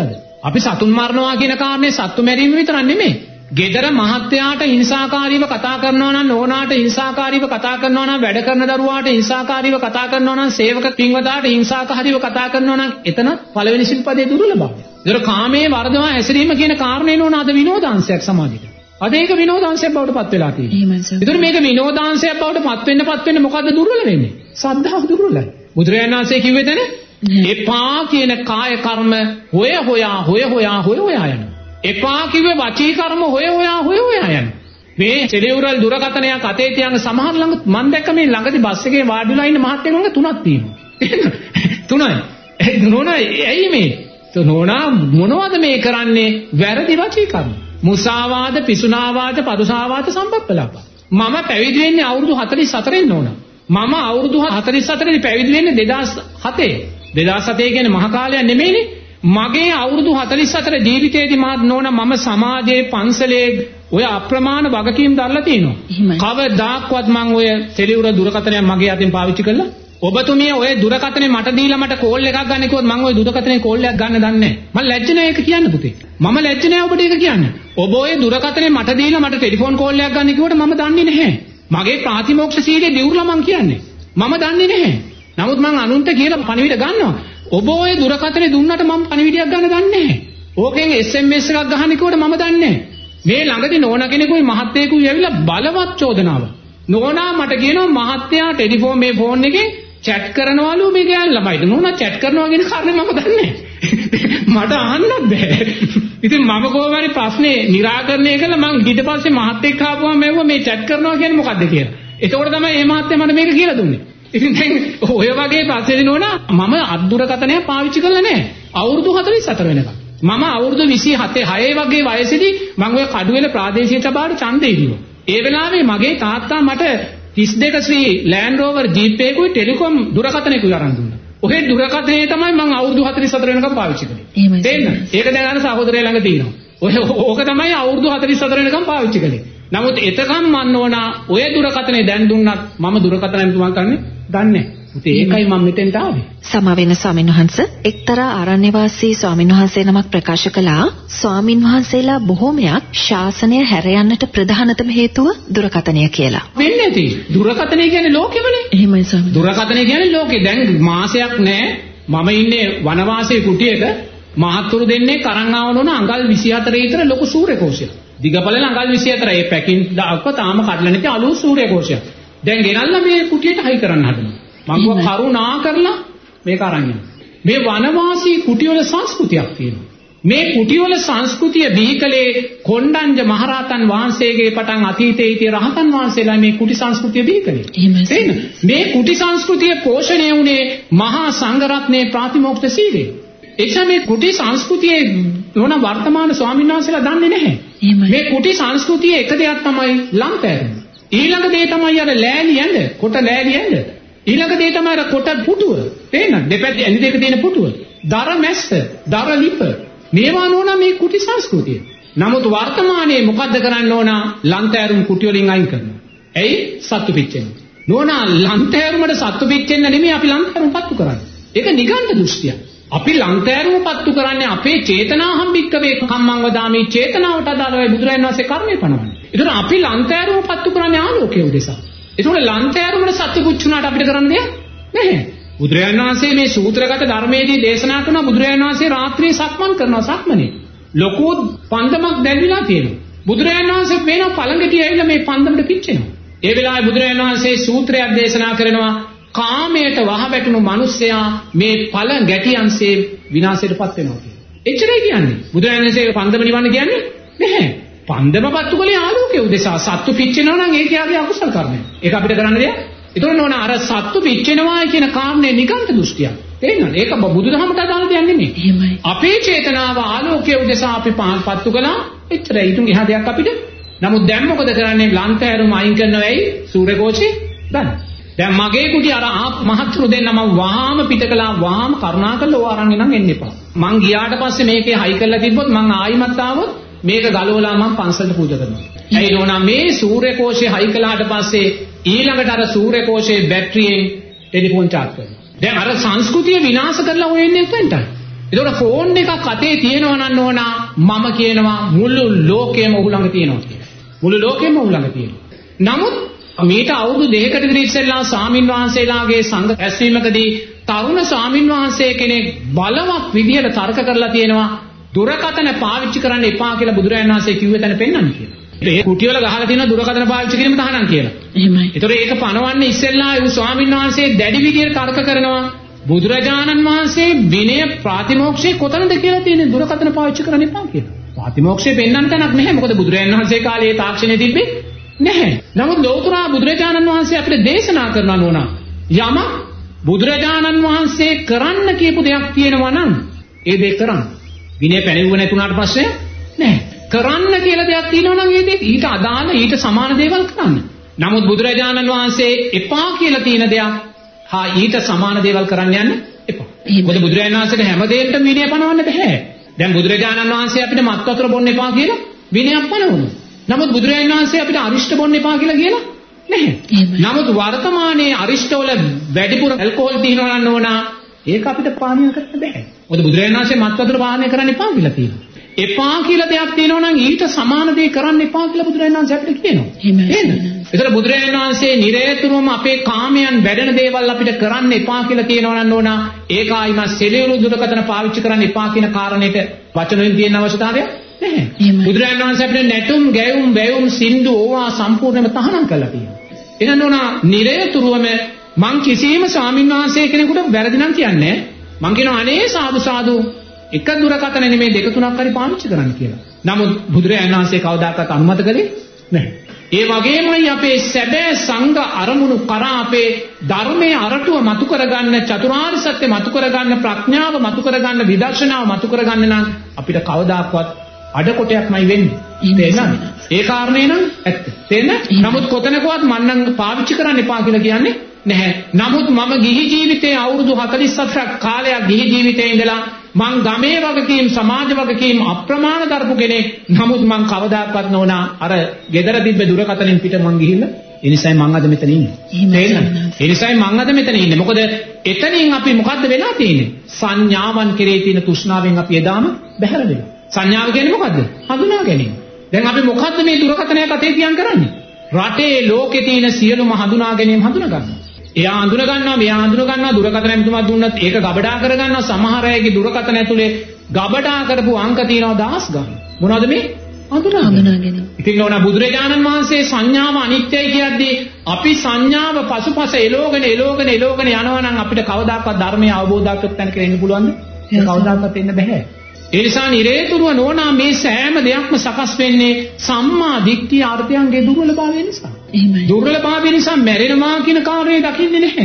අපි සතුන් මරනවා කියන කාරණේ සත්තු මැරීම විතරක් නෙමෙයි. ගෙදර මහත්තයාට හිංසාකාරීව කතා කරනවා නම් නෝනාට හිංසාකාරීව කතා කරනවා නම් වැඩ කරන දරුවාට හිංසාකාරීව කතා කරනවා නම් සේවක පින්වතාට හිංසාකාරීව කතා කරනවා නම් එතන පළවෙනි ශිල්පදේ දුර්වලභයි. ඒතර කාමයේ වර්ධව හැසිරීම කියන කාරණේ නෝන අද විනෝදාංශයක් සමාජයට. අද ඒක විනෝදාංශයක් බවට පත් වෙලා තියෙනවා. ඒතර මේක විනෝදාංශයක් බවට පත් වෙන්න පත් වෙන්න මොකද්ද දුර්වල වෙන්නේ? සද්ධාව දුර්වලයි. බුදුරජාණන් වහන්සේ කිව්වේ දැන එපා කියන කාය කර්ම හොය හොයා හොය හොයා හොය හොයා යනවා. එපා කිව්වේ වචී කර්ම හොය හොයා හොය හොයා යනවා. මේ සෙලියුරල් දුරකථනයක් අතේ තියන සමහර ළඟ මම දැක්ක මේ ළඟදී බස් එකේ වාඩිලා ඉන්න මහත්තයෙක් ළඟ තුනක් තියෙනවා. තුනයි. ඒ නෝනා ඇයි මේ? නෝනා මොනවද මේ කරන්නේ? වැරදි වචී කර්ම. මුසාවාද, පිසුනාවාද, පරුසාවාද සම්පප්පලාප. මම පැවිදි වෙන්නේ අවුරුදු හතළිස් හතරෙන් නෝනා. මම අවුරුදු හතළිස් හතරේ පැවිදි වෙන්නේ දෙදාස් හතේ. දෙදාස් හතේ කියන්නේ මහ කාලයක් නෙමෙයිනේ. මගේ අවුරුදු හතළිස් හතර ජීවිතයේදී මාත් නෝන මම සමාජයේ පන්සලේ ඔය අප්‍රමාණ වගකීම් දරලා තියෙනවා. කවදාක්වත් මම ඔය සෙලියුර දුරකථනයක් මගේ අතින් පාවිච්චි කළා. ඔබතුමිය ඔය දුරකථනේ මට දීලා මට කෝල් එකක් ගන්න කිව්වොත් මම ඔය දුරකථනේ කෝල් එකක් ගන්න දන්නේ නැහැ. මම ලැජ්ජ නැහැ ඒක කියන්න පුතේ. මම ලැජ්ජ නැහැ ඔබට ඒක කියන්න. ඔබ ඔය දුරකථනේ මට දීලා මට ටෙලිෆෝන් කෝල් එකක් ගන්න කිව්වට මම දන්නේ නැහැ. මගේ ප්‍රාතිමෝක්ෂ සීලේ දියුරලා මම කියන්නේ. මම දන්නේ නැහැ. නමුත් මම අනුන්ට කියලා පණිවිඩ ගන්නවා. ඔබ ඔය දුරකථනේ දුන්නට මම පණිවිඩයක් ගන්න දන්නේ නැහැ. ඕකෙන් එස් එම් එස් එකක් ගහන්න කිව්වට මම දන්නේ නැහැ. මේ ළඟදී නෝනා කෙනෙකුයි මහත්තයෙකුයි ඇවිල්ලා බලවත් චෝදනාවක්. නෝනා මට කියනවා මහත්තයා ටෙලිෆෝන් මේ ෆෝන් එකේ chat කරනවලු මේ ගෑන් ළමයිද. නෝනා chat කරනවා කියන කාරණේ මම දන්නේ නැහැ. මට අහන්නත් බෑ. ඉතින් මම කොහොම හරි ප්‍රශ්නේ निराකරණය කළා. මම ඊට පස්සේ මහත්තයෙක් ආපුවම මෙව්වා මේ chat කරනවා කියන්නේ මොකද්ද කියලා. එතකොට තමයි මේ මහත්තයා මට මේක කියලා දුන්නේ. ඉතින් දැන් ඔය වගේ ප්‍රශ්නේ නෝනා මම අද්දුරකථනය පාවිච්චි කළා නෑ අවුරුදු හතළිස් හතර වෙනකම්. මම අවුරුදු විසි හතේ හයේ වගේ වයසේදී මම ඔය කඩුවෙල ප්‍රාදේශීය සභාවට ඡන්දෙ ඉදිරියෝ. ඒ වෙලාවේ මගේ තාත්තා මට තිස් දෙක ශ්‍රී ලෑන්ඩ් රෝවර් ජීප් එකකුයි ටෙලිකොම් දුරකථනයකුයි අරන් දුන්නා. ඔය දුරකථනය තමයි මම අවුරුදු හතළිස් හතර වෙනකම් පාවිච්චි කළේ. තේන්න? ඒක දැන් අර සහෝදරයා ළඟ තියෙනවා. ඔය ඕක තමයි අවුරුදු හතළිස් හතර වෙනකම් පාවිච්චි කළේ. නමුත් එතකම් මන් ඕනා ඔය දුරකථනේ දැන් දුන්නත් මම දුරකථනයෙන් තුමන් කරන්නේ දන්නේ නැහැ. ඒකයි මම මෙතෙන්ට ආවේ. සමාවෙන ස්වාමීන් වහන්ස එක්තරා ආරණ්‍ය වාසී ස්වාමීන් වහන්සේ නමක් ප්‍රකාශ කළා ස්වාමීන් වහන්සේලා බොහෝමයක් ශාසනය හැර යන්නට ප්‍රධානතම හේතුව දුරකථනය කියලා. වෙන්නේ නැති. දුරකථනය කියන්නේ ලෝකෙමනේ. එහෙමයි ස්වාමීන්. දුරකථනය කියන්නේ ලෝකේ. දැන් මාසයක් නැහැ. මම ඉන්නේ වනවාසයේ කුටියක මහත්තුරු දෙන්නේ කරන් ආවනෝන අඟල් විසි හතර විතර ලොකු සූර්යකෝෂයක්. දිගපළල අඟල් විසි හතර. ඒ පැකින් දාපුව තාම කඩලා නැති අලු සූර්යකෝෂයක්. දැන් ගෙනල්ලා මේ කුටියට හයි කරන්න හදනවා. මම ගෝ කරුණා කරලා මේක අරන් යන්න. මේ වනවාසී කුටිවල සංස්කෘතියක් තියෙනවා. මේ කුටිවල සංස්කෘතිය බිහිකලේ කොණ්ඩඤ්ඤ මහරහතන් වහන්සේගේ පටන් අතීතයේ ඉති රහතන් වහන්සේලා මේ කුටි සංස්කෘතිය බිහිකලේ. එහෙමයි. මේ කුටි සංස්කෘතිය පෝෂණය වුණේ මහා සංඝරත්නයේ ප්‍රාතිමෝක්ෂ සීලේ. එනිසා මේ කුටි සංස්කෘතියේ නොන වර්තමාන ස්වාමීන් වහන්සේලා දන්නේ නැහැ. මේ කුටි සංස්කෘතියේ එක දෙයක් තමයි ලම්පෑරුම. ඊළඟ දේ තමයි අර ලෑලි යන්න, කොට ලෑලි යන්න. ඊළඟ දේ තමයි අර කොට පුටුව. තේරෙනවද? දෙපැත්තේ ඇඳි දෙක තියෙන පුටුව. දර මැස්ස, දර ලිප. මේවා නෝන මේ කුටි සංස්කෘතිය. නමුත් වර්තමානයේ මොකද්ද කරන්න ඕන? ලන්තෑරුම් කුටි වලින් අයින් කරනවා. ඇයි? සත්තු පිච්චෙන්න. නෝන ලන්තෑරුමට සත්තු පිච්චෙන්න නෙමෙයි අපි ලන්තෑරුම් පත්තු කරන්නේ. ඒක නිගණ්ඨ දෘෂ්ටියක්. අපි ලංතෑරුම පත්තු කරන්නේ අපේ චේතනාහම් භික්කවේ කම්මං වදාමි චේතනාවට අදාළවයි බුදුරජාණන් වහන්සේ කර්මය පනවන්නේ. ඒතර අපි ලංතෑරුම පත්තු කරන්නේ ආලෝකයේ උදෙසා. ඒතකොට ලංතෑරුමට සත්‍ය පුච්චුණාට අපිට කරන්න දෙයක් නැහැ. බුදුරජාණන් වහන්සේ මේ සූත්‍රගත ධර්මයේදී දේශනා කරන බුදුරජාණන් වහන්සේ රාත්‍රියේ සක්මන් කරනවා සක්මනේ. ලොකු පන්දමක් දැල්විලා තියෙනවා. බුදුරජාණන් වහන්සේ වෙන පළඟටි ඇවිල්ලා මේ පන්දමට පිච්චෙනවා. ඒ වෙලාවේ බුදුරජාණන් වහන්සේ සූත්‍රයක් දේශනා කරනවා කාමයට වහබැටුණු මිනිසයා මේ ඵල ගැටියන්සේ විනාශයටපත් වෙනවා කියන්නේ. එච්චරයි කියන්නේ. බුදුරජාණන් වහන්සේ පන්දම නිවන්න කියන්නේ නැහැ. පන්දම පත්තු කලේ ආලෝකයේ උදෙසා සත්තු පිච්චෙනවා නම් ඒක යාගේ අකුසල කර්මයක්. ඒක අපිට කරන්න දෙයක්. ඒතකොට නෝන අර සත්තු පිච්චෙනවා කියන කාරණේ නිගණ්ඨ දෘෂ්ටියක්. තේරෙනවද? ඒක බුදුදහමට අදාළ දෙයක් නෙමෙයි. එහෙමයි. අපේ චේතනාව ආලෝකයේ උදෙසා අපි පත්තු කළා. එච්චරයි. ඊටුන් එහා දෙයක් අපිට. නමුත් දැන් මොකද කරන්නේ? ලන්තෑරුම අයින් කරනවා ඇයි? සූර්යකෝෂේ ගන්න. දැන් මගේ කුටි අර මහත්තුරු දෙන්නම වහාම පිට කළා වහාම කරුණාකරලා ඕව අරන් එනන් එන්න එපා. මං ගියාට පස්සේ මේකේ හයි කරලා තිබ්බොත් මං ආයිමත් ආවොත් මේක ගලවලා මං පන්සලට පූජා කරනවා. ඇයි නෝනා මේ සූර්යකෝෂේ හයි කළාට පස්සේ ඊළඟට අර සූර්යකෝෂයේ බැටරියෙන් ටෙලිෆෝන් චාර්ජ් කරනවා. දැන් අර සංස්කෘතිය විනාශ කරලා හොයන්නේ නැතෙන්ට. ඒකට ෆෝන් එකක් අතේ තියෙනවා නම් ඕනා මම කියනවා මුළු ලෝකෙම ඔහු ළඟ තියෙනවා කියලා. මුළු ලෝකෙම ඔහු ළඟ තියෙනවා. නමුත් මේට අවුරුදු දෙකකට විතර ඉස්සෙල්ලා ස්වාමින් වහන්සේලාගේ සංඝ ඇස්වීමකදී තරුණ ස්වාමින් වහන්සේ කෙනෙක් බලවත් විදියට තර්ක කරලා තියෙනවා දුරකථන පාවිච්චි කරන්න එපා කියලා බුදුරජාණන් වහන්සේ කිව්වේ තැන පෙන්වන්න කියලා. ඒ කුටිවල ගහලා තියෙන දුරකථන පාවිච්චි කිරීම තහනම් කියලා. එහෙමයි. ඒතර ඒක පනවන්නේ ඉස්සෙල්ලා ඒ ස්වාමින් වහන්සේ දැඩි විදියට තර්ක කරනවා බුදුරජාණන් වහන්සේ විනය ප්‍රාතිමෝක්ෂයේ කොතනද කියලා තියෙන දුරකථන පාවිච්චි කරන්න එපා කියලා. ප්‍රාතිමෝක්ෂයේ පෙන්වන්න තැනක් නැහැ. මොකද බුදුරජාණන් වහන්සේ කාලේ ඒ තාක්ෂණය තිබ්බේ නැහැ. නමුත් ලෝතර බුදුරජාණන් වහන්සේ අපිට දේශනා කරනවා නෝනා යම බුදුරජාණන් වහන්සේ කරන්න කියපු දෙයක් තියෙනවා නම් ඒ දේ කරන්න. විනය පැනෙවුව නැතුණාට පස්සේ නැහැ. කරන්න කියලා දෙයක් තියෙනවා නම් ඒ දේ ඊට අදාළ ඊට සමාන දේවල් කරන්න. නමුත් බුදුරජාණන් වහන්සේ එපා කියලා තියෙන දෙයක් හා ඊට සමාන දේවල් කරන්න යන්න එපා. මොකද බුදුරජාණන් වහන්සේට හැම දෙයකටම විනය පනවන්න බෑ. දැන් බුදුරජාණන් වහන්සේ අපිට මත් වතුර බොන්න එපා කියලා විනයක් පනවනවා. නමුත් බුදුරජාණන් වහන්සේ අපිට අරිෂ්ඨ බොන්න එපා කියලා කියලා නැහැ. නමුත් වර්තමානයේ අරිෂ්ඨ වල වැඩිපුර ඇල්කොහොල් තියෙනවා නම් ඕනා ඒක අපිට පානය කරන්න බෑ. මොකද බුදුරජාණන් වහන්සේ මත් වතුර පානය කරන්න එපා කියලා තියෙනවා. එපා කියලා දෙයක් තියෙනවා නම් ඊට සමාන දේ කරන්න එපා කියලා බුදුරජාණන් වහන්සේ අපිට කියනවා. එහෙනම් ඒතර බුදුරජාණන් වහන්සේ නිරේතුරුවම අපේ කාමයන් වැඩෙන දේවල් අපිට කරන්න එපා කියලා කියනවා නම් ඕනා ඒක ආයිම සෙලියුරු දුරකථන පාවිච්චි කරන්න එපා කියන කාරණේට වචන වලින් තියෙන අවශ්‍යතාවය නැහැ. බුදුරජාණන් වහන්සේ අපිට නැටුම් ගැයුම් වැයුම් සින්දු ඕවා සම්පූර්ණයෙන්ම තහනම් කරලා තියෙනවා. එහෙනම් ඕනා නිරේතුරුවම මං කිසිම ස්වාමීන් වහන්සේ කෙනෙකුට වැරදි නම් කියන්නේ මං කියනවා අනේ සාදු සාදු එක දුරකථන නෙමෙයි දෙක තුනක් හරි පාවිච්චි කරන්න කියලා. නමුත් බුදුරජාණන් වහන්සේ කවදාකවත් අනුමත කළේ නැහැ. ඒ වගේමයි අපේ සැබෑ සංඝ අරමුණු කරා අපේ ධර්මයේ අරටුව මතු කරගන්න චතුරාර්ය සත්‍ය මතු කරගන්න ප්‍රඥාව මතු කරගන්න විදර්ශනාව මතු කරගන්න නම් අපිට කවදාකවත් අඩකොටයක්මයි වෙන්නේ. තේරෙනවද? ඒ කාරණේ නම් ඇත්ත. තේරෙනවද? නමුත් කොතනකවත් මම නම් පාවිච්චි කරන්න එපා කියලා කියන්නේ නැහැ. නමුත් මම ගිහි ජීවිතේ අවුරුදු හතළිස් හතරක් කාලයක් ගිහි ජීවිතේ ඉඳලා මං ගමේ වගකීම් සමාජ වගකීම් අප්‍රමාණ දරපු කෙනෙක්. නමුත් මං කවදාකවත් නෝනා අර ගෙදර තිබ්බ දුරකථනෙන් පිට මං ගිහිල්ලා ඒ නිසායි මං අද මෙතන ඉන්නේ. තේරෙනවද? ඒ නිසායි මං අද මෙතන ඉන්නේ. මොකද එතනින් අපි මොකද්ද වෙලා තියෙන්නේ? සංඥාවන් කෙරේ තියෙන තෘෂ්ණාවෙන් අපි එදාම බැහැර වෙනවා. සංඥාව කියන්නේ මොකද්ද? හඳුනා ගැනීම. දැන් අපි මොකද්ද මේ දුරකථනය කතේ තියන් කරන්නේ? රටේ ලෝකේ තියෙන සියලුම හඳුනා ගැනීම හඳුනා ගන්නවා. එයා හඳුනා ගන්නවා, මෙයා හඳුනා ගන්නවා, දුරකථන ඇමතුමක් දුන්නත් ඒක ගබඩා කර ගන්නවා. සමහර අයගේ දුරකථන ඇතුලේ ගබඩා කරපු අංක තියෙනවා දහස් ගණන්. මොනවද මේ? හඳුනා ගැනීම. ඉතින් ඕන බුදුරජාණන් වහන්සේ සංඥාව අනිත්‍යයි කියද්දී අපි සංඥාව පසුපස එලෝගෙන එලෝගෙන එලෝගෙන යනවා නම් අපිට කවදාකවත් ධර්මය අවබෝධ කරගන්න තැනක එන්න පුළුවන්ද? කවදාකවත් එන්න බෑ. ඒ නිසා නිරේතුරුව නෝනා මේ සෑම දෙයක්ම සකස් වෙන්නේ සම්මා දිට්ඨිය අර්ථයන්ගේ දුර්වලභාවය නිසා. එහෙමයි. දුර්වලභාවය නිසා මැරෙනවා කියන කාරණේ දකින්නේ නැහැ.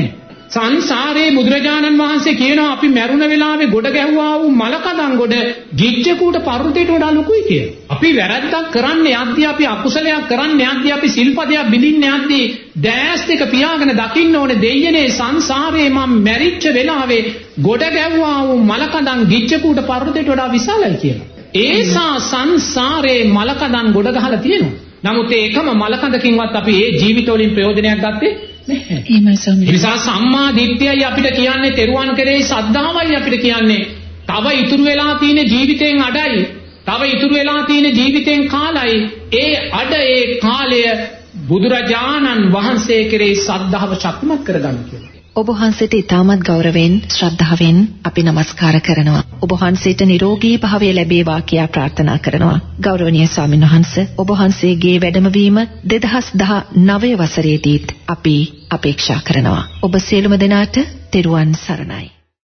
සංසාරේ බුදුරජාණන් වහන්සේ කියනවා අපි මැරුණ වෙලාවේ ගොඩ ගැහුවා වූ මලකඳන් ගොඩ ගිජ්ජකූට පර්වතයට වඩා ලොකුයි කියලා. අපි වැරද්දක් කරන්න යද්දී අපි අකුසලයක් කරන්න යද්දී අපි සිල්පදයක් බිඳින්න යද්දී දැස් දෙක පියාගෙන දකින්න ඕනේ දෙයනේ සංසාරේ මම මැරිච්ච වෙලාවේ ගොඩ ගැහුවා වූ මලකඳන් ගිජ්ජකූට පර්වතයට වඩා විශාලයි කියලා. ඒසා සංසාරේ මලකඳන් ගොඩ ගහලා තියෙනවා. නමුත් ඒකම මලකඳකින්වත් අපි ඒ ජීවිත වලින් ප්‍රයෝජනයක් ගත්තේ නැහැ. එහෙමයි ස්වාමී. ඒ නිසා සම්මා දිට්ඨියයි අපිට කියන්නේ තෙරුවන් කෙරෙහි සද්ධාවයි අපිට කියන්නේ. තව ඉතුරු වෙලා තියෙන ජීවිතෙන් අඩයි. තව ඉතුරු වෙලා තියෙන ජීවිතෙන් කාලයි. ඒ අඩ ඒ කාලය බුදුරජාණන් වහන්සේ කෙරෙහි සද්ධාව ශක්තිමත් කරගන්න කියලා. ඔබ වහන්සේට ඉතාමත් ගෞරවයෙන් ශ්‍රද්ධාවෙන් අපි নমස්කාර කරනවා. ඔබ වහන්සේට නිරෝගී භාවය ලැබේවා කියා ප්‍රාර්ථනා කරනවා. ගෞරවනීය ස්වාමීන් වහන්සේ ඔබ වහන්සේගේ වැඩමවීම දෙදහස් දහනවය වසරේදීත් අපි අපේක්ෂා කරනවා. ඔබ සියලුම දෙනාට තෙරුවන් සරණයි.